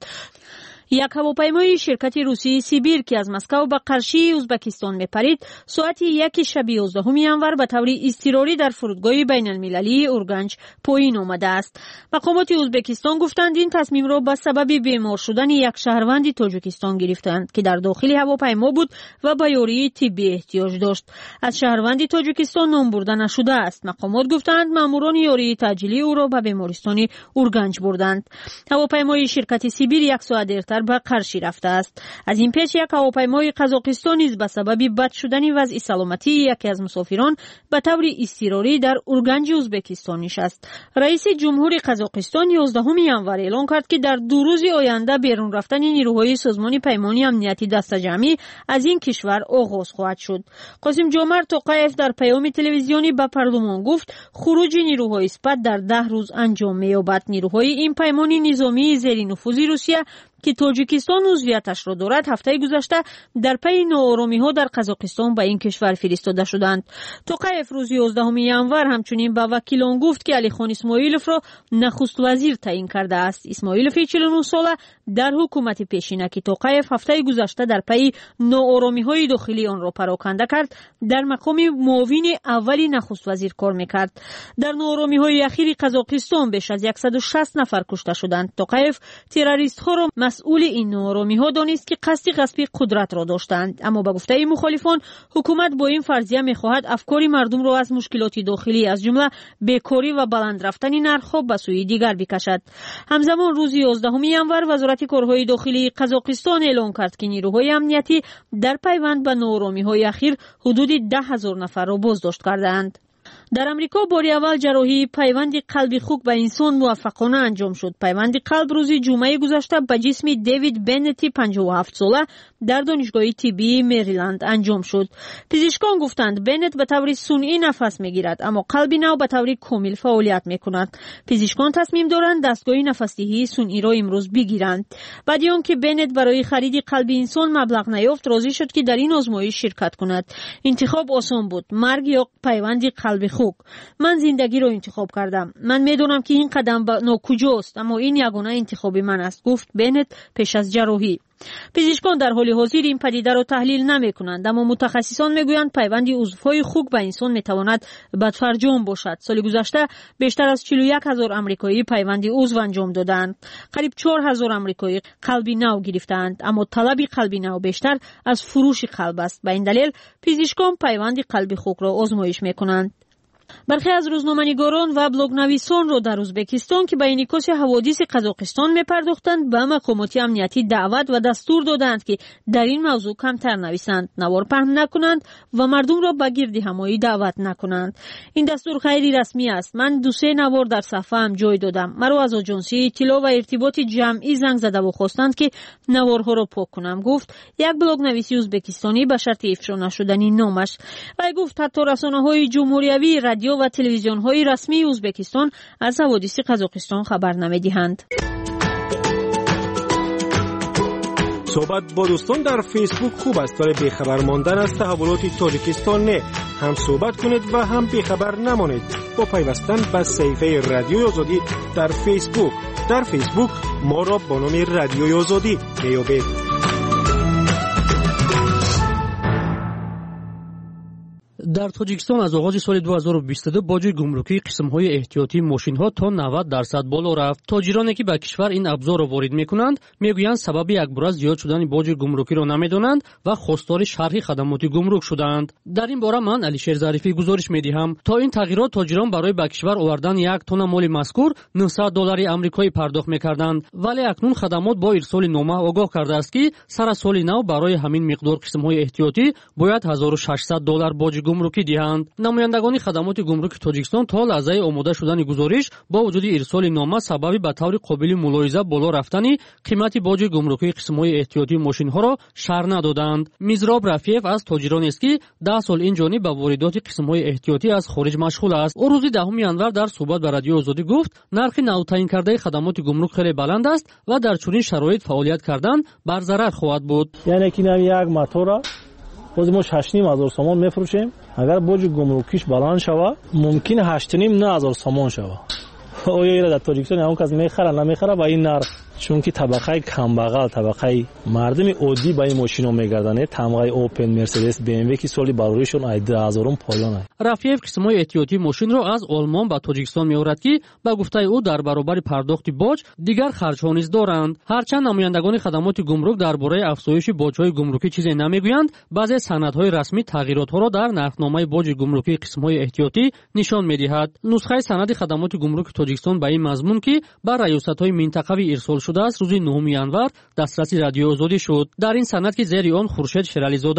یک هواپیمای شرکت روسی سیبیر که از مسکو به قرشی ازبکستان میپرید ساعت یک شب یازدهم ژانویه به طور اضطراری در فرودگاه بین المللی اورگنج پایین آمده است. مقامات ازبکستان گفتند این تصمیم را به سبب بیمار شدن یک شهروند تاجیکستان گرفتند که در داخل هواپیما بود و به یاری طبی احتیاج داشت. از شهروند تاجیکستان نام برده نشده است. مقامات گفتند ماموران یاری تاجیلی او را به بیمارستان اورگنج بردند. هواپیمای شرکت سیبیر یک ساعت دیرتر به قرشی رفته است. از این پیش یک هواپیمای قزاقستان نیز به سبب بد شدن وضع سلامتی یکی از مسافران به طور اضطراری در اورگنج ازبکستان نشست. رئیس جمهوری قزاقستان یازدهم ژانویه اعلام کرد که در دو روز آینده بیرون رفتن نیروهای سازمان پیمانی امنیتی دست جمعی از این کشور آغاز خواهد شد. قاسم جمعه توقیف در پیام تلویزیونی به پارلمان گفت خروج نیروهای سپاه در ده روز انجام می‌یابد. نیروهای این پیمانی نظامی زیر نفوذ روسیه که تاجیکستان عضویتش را دارد هفته گذشته در پی ناآرامی‌ها در قزاقستان به این کشور فرستاده شدند. توقیف روز یازدهم ینور همچنین به وکیلان گفت که علی خان اسماعیلوف را نخست وزیر تعیین کرده است. اسماعیلوف چهل و نه ساله در حکومت پیشینکی توقیف هفته گذشته در پی ناآرامی‌های داخلی آن را پراکنده کرد در مقام معاون اولی نخست وزیر کار میکرد. در ناآرامی‌های اخیر قزاقستان بیش از صد و شصت نفر کشته شدند. توقیف تروریست‌ها را مسئول این ناآرامی‌ها دانست که قصد غصب قدرت را داشتند، اما به گفته مخالفان حکومت با این فرضیه می‌خواهد افکار مردم را از مشکلات داخلی از جمله بیکاری و بلند رفتن نرخ‌ها به سوی دیگر بکشد. همزمان روز یازدهم ینور وزارت کارهای داخلی قزاقستان اعلام کرد که نیروهای امنیتی در پیوند به ناآرامی‌های اخیر حدود ده هزار نفر را بازداشت کردند. در امریکا باری اول جراحی پیوند قلب خوک به انسان موفقانه انجام شد. پیوند قلب روز جمعه گذشته به جسم دیوید بنتی پنجاه و هفت ساله در دانشگاه طبی مریلند انجام شد. پزشکان گفتند بنت به طور صنعی نفس میگیرد اما قلب نو به طور کامل فعالیت میکند. پزشکان تصمیم دارند دستگاه نفسدهی صنعی را امروز بگیرند. بعد از آنکه بنت برای خرید قلب انسان مبلغ نیافت راضی شد که در این آزمایش شرکت کند. انتخاب آسان بود، مرگ یا پیوند قلب خوک. من زندگی رو انتخاب کردم. من میدونم که این قدم ناکجاست اما این یگانه انتخاب من است، گفت بنت پیش از جراحی. پزشکان در حال حاضر این پدیده را تحلیل نمی کنند اما متخصصان میگویند پیوند عضوهای خوک به انسان میتواند بدفرجام باشد. سال گذشته بیشتر از چهل و یک هزار آمریکایی پیوند عضو انجام دادند. قریب چهار هزار آمریکایی قلب نو گرفتند اما طلب قلب نو بیشتر از فروش قلب است. به این دلیل پزشکان پیوند قلب خوک را آزمایش میکنند. برخی از روزنامه‌نگاران و بلاگ‌نویسان را در ازبکستان که به انعکاس حوادث قزاقستان می‌پرداختند به مقامات امنیتی دعوت و دستور دادند که در این موضوع کمتر نویسند، نوار پهن نکنند و مردم را به گرد همایی دعوت نکنند. این دستور خیلی رسمی است. من دو سه نوار در صفحه‌ام جای دادم. مرا از آژانسی اطلاع و ارتباط جمعی زنگ زده و خواستند که نوارها را پاک کنم، گفت یک بلاگ‌نویس ازبکستانی به شرط افشا نشدنی نامش. و گفت حتی رسانه‌های جمهوریوی رادیو و تلویزیون‌های رسمی ازبکستان از حوادث قزاقستان خبر نمی‌دهند. صحبت با دوستان در فیسبوک خوب است ولی بیخبر ماندن از تحولات تاجیکستان نه. هم صحبت کنید و هم بیخبر نمانید با پیوستن به صفحه رادیوی آزادی در فیسبوک. در فیسبوک ما را با نام رادیوی آزادی میابید. در تاجیکستان از آغاز سال دو هزار و بیست و دو باج گمرکی قسم‌های احتیاطی ماشین‌ها تا نود درصد بالا رفت. تاجرانی که به کشور این ابزار را وارد می‌کنند میگویند سبب یک بار زیاد شدن باج گمرکی را نمی‌دانند و خواستار شرح خدمات گمرک شدند. در این باره من علیشیر ظریفی گزارش می‌دهم. تا این تغییرات تاجران برای به کشور آوردن یک تن مال مذکور نهصد دلار آمریکایی پرداخت می‌کردند، ولی اکنون خدمات با ارسال نامه آگاه کرده است که سر سال نو برای همین مقدار قسم‌های احتیاطی باید هزار و ششصد دلار باج گمرکی دهند. نمایندگان خدمات گمرک تاجیکستان تا لحظه آماده شدن گزارش با وجود ارسال نامه سبب به طور قابل ملاحظه بالا رفتن قیمت باج گمرکی قسم‌های احتیاطی ماشین‌ها را شرح ندادند. میزراب رفیف از تاجران است که ده سال این جانب به واردات قسم‌های احتیاطی از خارج مشغول است. او روز دهم ینور در صحبت با رادیو آزادی گفت نرخ نو تعیین کرده خدمات گمرک خیلی بلند است و در چنین شرایط فعالیت کردن بر ضرر خواهد بود. یعنی که نو یک موتور باز ما هشت و نیم هزار سامان میفروشیم، اگر باج گمرکیش بلند شود ممکن هشت و نیم نه هزار سامان شود. اویا در تاجیکستان اون کس میخره نمیخره با این نرخ، چون که طبقه کمبغل طبقه مردم عادی با این ماشینا میگردن. طبقه اوپن مرسدس بی ام و که سالی بروریشون ایده هزارم پایانه. رفیف قسمای احتیاطی ماشین را از آلمان به تاجیکستان میآورد که به گفته او در برابر پرداخت باج دیگر خرج‌ها نیز دارند. هرچند نمایندگان خدمات گمرک درباره افزایش باج‌های گمرکی چیزی نمیگویند، بعضی سندهای رسمی تغییرات‌ها را در نرخنامه باج گمرکی قسم‌های احتیاطی نشان می‌دهد. نسخه سند خدمات گمرک تاجیکستان به این مضمون که بر ریاست‌های منطقوی ارسال شده است روز نهم ینور دسترسی رادیو آزادی شد. در این سند که زیر آن خورشید شیرالی زاده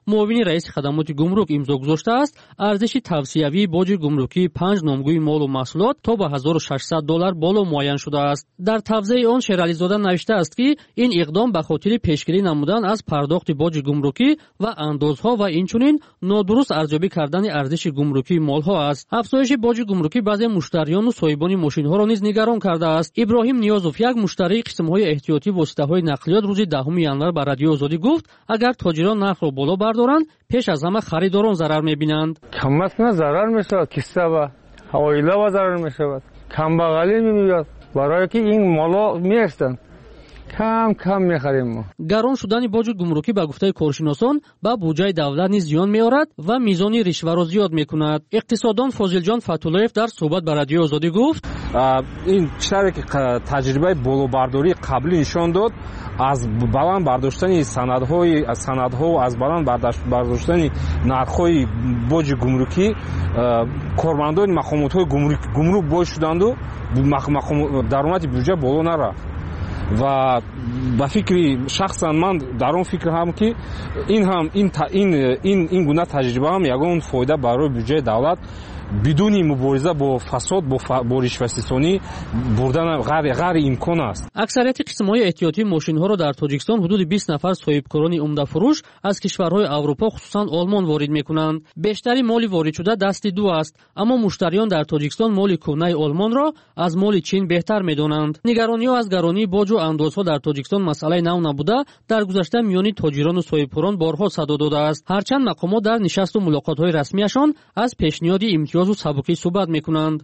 معاون رئیس خدمات گمرک امضا گذاشته است ارزش توصیوی باج گمرکی پنج نامگوی مال و محصولات تا به هزار و ششصد دلار بالا معین شده است. در توضیح آن شیرعلی زاده نوشته است که این اقدام به خاطر پیشگیری نمودن از پرداخت باج گمرکی و اندازها و اینچنین نادرست ارزیابی کردن ارزش گمرکی مالها است. افزایش باج گمرکی بعضی مشتریان و صاحبان ماشین‌ها را نیز نگران کرده است. ابراهیم نیازوف یک مشتری قسم‌های احتیاطی واسطه‌های نقلیات روز دهم январ به رادیو آزادی گفت اگر تاجران نرخ را بالا بردارند پیش از همه خریداران ضرر می‌بینند. کم‌اصل ضرر می‌شود، کیسه و اوایل و ضرر می‌شود. کمبغلی می‌میاد برای که این مالا می‌استند. کم کم می‌خریم ما. گران شدن باج گمرکی به گفته کارشناسان به بودجه دولت نیز زیان می‌آورد و میزان رشوه را زیاد می‌کند. اقتصاددان فاضل فتولایف در صحبت با رادیو آزادی گفت این چیزی که تجربه بالابرداری قبلی نشان داد از баланд бардоштани санадҳои аз санадҳо аз баланд бардоштани нархҳои боҷи гумрукӣ кормандони мақомотҳои гумрук боис шуданду даромади бюҷа боло нарафт ва ба фикри шахсан ман дар он фикрам ки ин ҳам ин гуна таҷриба ҳам ягон фоида барои бюҷаи давлат بدون مبارزه با فساد با رشوه‌ستانی بردن غیر امکان است. اکثریت قسم‌های احتیاطی ماشین‌ها را در تاجیکستان حدود بیست نفر صاحبکاران عمده فروش از کشورهای اروپا خصوصا آلمان وارد می‌کنند. بیشتری مال وارد شده دست دو است، اما مشتریان در تاجیکستان مال کهنه آلمان را از مال چین بهتر می‌دانند. نگرانی‌ها از گرانی باج و اندازها در تاجیکستان مسئله نو نبوده، در گذشته میان تاجران و صاحبکاران بارها صدا داده است. هرچند مقامات در نشست و ملاقات‌های رسمیشان از پیشنهاد امتیاز و سبکی صحبت میکنند.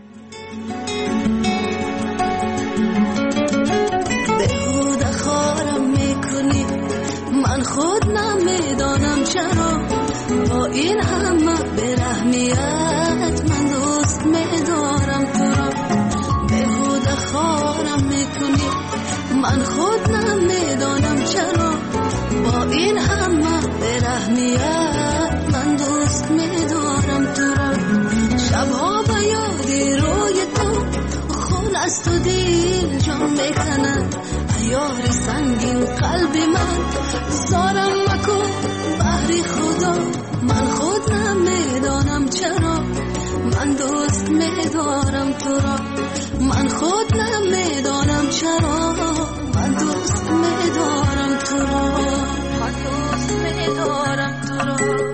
بهوده خارم میکنی من خود نمیدانم چرا با این همه برحمیت من دوست میدارم تو را. بهوده خارم میکنی من خود نمیدانم چرا با این همه برحمیت من دوست میدارم تو را. شبها با یادی روی تو خون از تو دل جان میکند ایار سنگین قلب من زارم مکن بحری خدا من خود نمیدانم چرا من دوست میدارم تو را. من خود نمیدانم چرا من دوست میدارم تو را. من دوست میدارم تو را.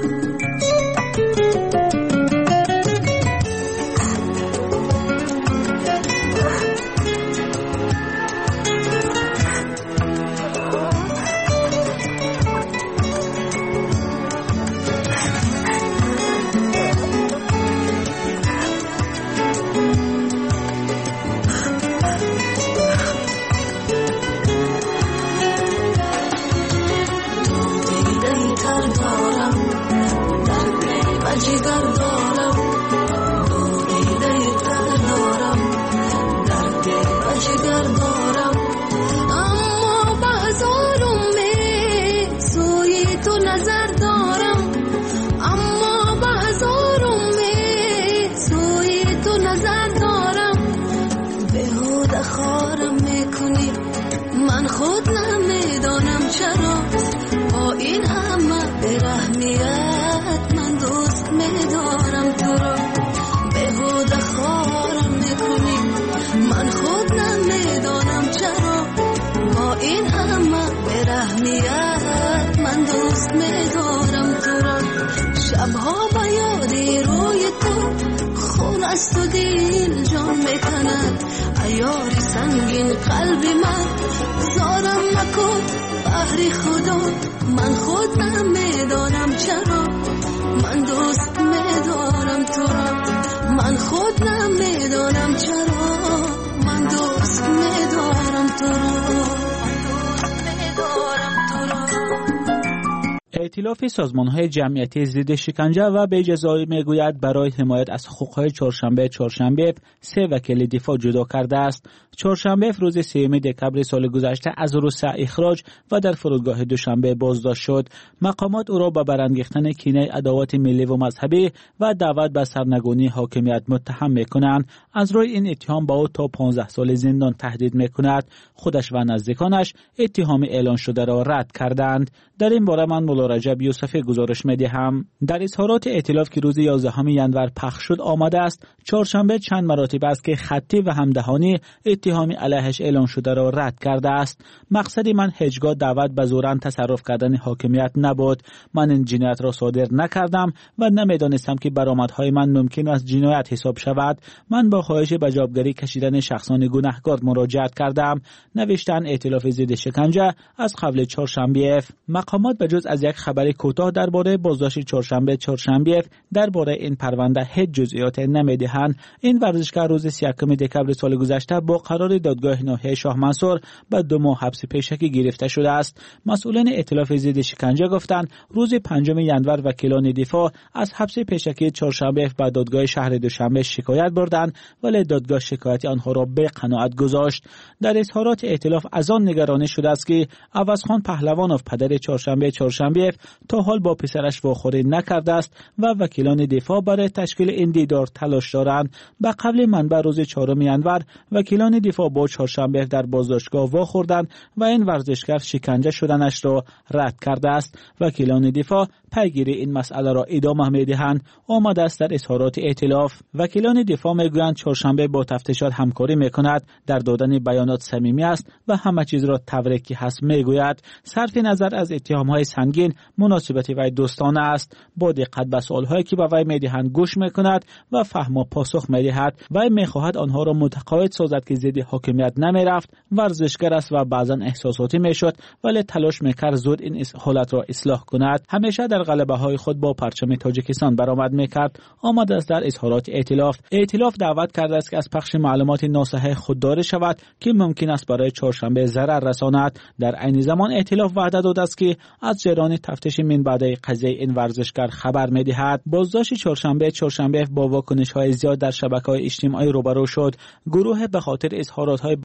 شبها با یادی روی تو خون از تو دل جان میکند ایار سنگین قلب من زارم مکن بحری خدا من خود نمیدانم چرا من دوست میدارم تو را. من خود نمیدانم چرا من دوست میدارم تو را. من دوست میدارم تو را. ائتلاف سازمان‌های جمعیتی ضد شکنجه و به جزای میگوید برای حمایت از حقوق‌های چهارشنبه چهارشنبه سه وکیل دفاع جدا کرده است. چهارشنبه روز سوم دکمبر سال گذشته از روسیه اخراج و در فرودگاه دوشنبه بازداشت شد. مقامات او را به برانگیختن کینه عداوت ملی و مذهبی و دعوت به سرنگونی حاکمیت متهم می‌کنند. از روی این اتهام با او تا پانزده سال زندان تهدید می‌کند. خودش و نزدیکانش اتهام اعلان شده را رد کردند. در این باره من ملاحظه رجب یوسفی گزارش می‌دهم. در اظهارات ائتلاف که روز یازدهم ژانویه پخش شد آمده است چهارشنبه چند مراتب است که خطی و همدهانی اتهامی علیهش اعلام شده را رد کرده است. مقصد من هیچگاه دعوت به زورن تصرف کردن حاکمیت نبود. من این جنایت را صادر نکردم و نمیدانستم که برآمدهای من ممکن است جنایت حساب شود. من با خواهش به جوابگری کشیدن شخصان گناهکار مراجعت کردم. نوشتن ائتلاف ضد شکنجه از قبل چهارشنبه. مقامات بجز از یک خبر کوتاه درباره بازداشت چهارشنبه چهارشنبه درباره این پرونده هیچ جزئیات نمیدهند. این ورزشکار روز سی و یک دکبر سال گذشته با قرار دادگاه ناحیه شاه منصور به دو ماه حبس پیشکی گرفته شده است. مسئولان ائتلاف ضد شکنجه گفتند روز پنجم ژانویه وکیلان دفاع از حبس پیشکی چهارشنبه به دادگاه شهر دوشنبه شکایت بردند ولی دادگاه شکایت آنها را به قناعت گذاشت. در اظهارات ائتلاف از آن نگرانی شده است که عوضخان پهلوانوف پدر چهارشنبه چهارشنبه تا حال با پسرش واخوری نکرده است و وکیلان دفاع برای تشکیل این دیدار تلاش دارند. به قبل منبع روز چهارم ژانویه وکیلان دفاع با چهارشنبه در بازداشتگاه واخوردند و این ورزشکار شکنجه شدنش را رد کرده است. وکیلان دفاع پیگیری این مسئله را ادامه می‌دهند. آمده است در اظهارات ائتلاف وکیلان دفاع میگویند چهارشنبه با تفتیشات همکاری میکند، در دادن بیانات صمیمی است و همه چیز را طوری که هست میگوید. صرف نظر از اتهام‌های سنگین مناسبت وی دوستانه است. با دقت به سوال‌هایی که به وی میدهند گوش میکند و فهم و پاسخ میدهد. وی میخواهد آنها را متقاعد سازد که ضد حاکمیت نمیرفت، ورزشکار است و بعضا احساساتی میشد ولی تلاش میکرد زود این حالت را اصلاح کند. همیشه در غلبه‌های خود با پرچم تاجیکستان برآمد میکرد. آمده است در اظهارات ائتلاف ائتلاف دعوت کرده است که از پخش معلومات ناصحیح خودداری شود که ممکن است برای چهارشنبه ضرر رساند. در عین زمان ائتلاف وعده داده است که از جریان تفتیش من بعد قضیه این ورزشکار خبر میدهد. بازداشت چهارشنبه چهارشنبه با واکنش‌های زیاد در شبکه‌های اجتماعی روبرو شد. گروه به خاطر اظهارات‌های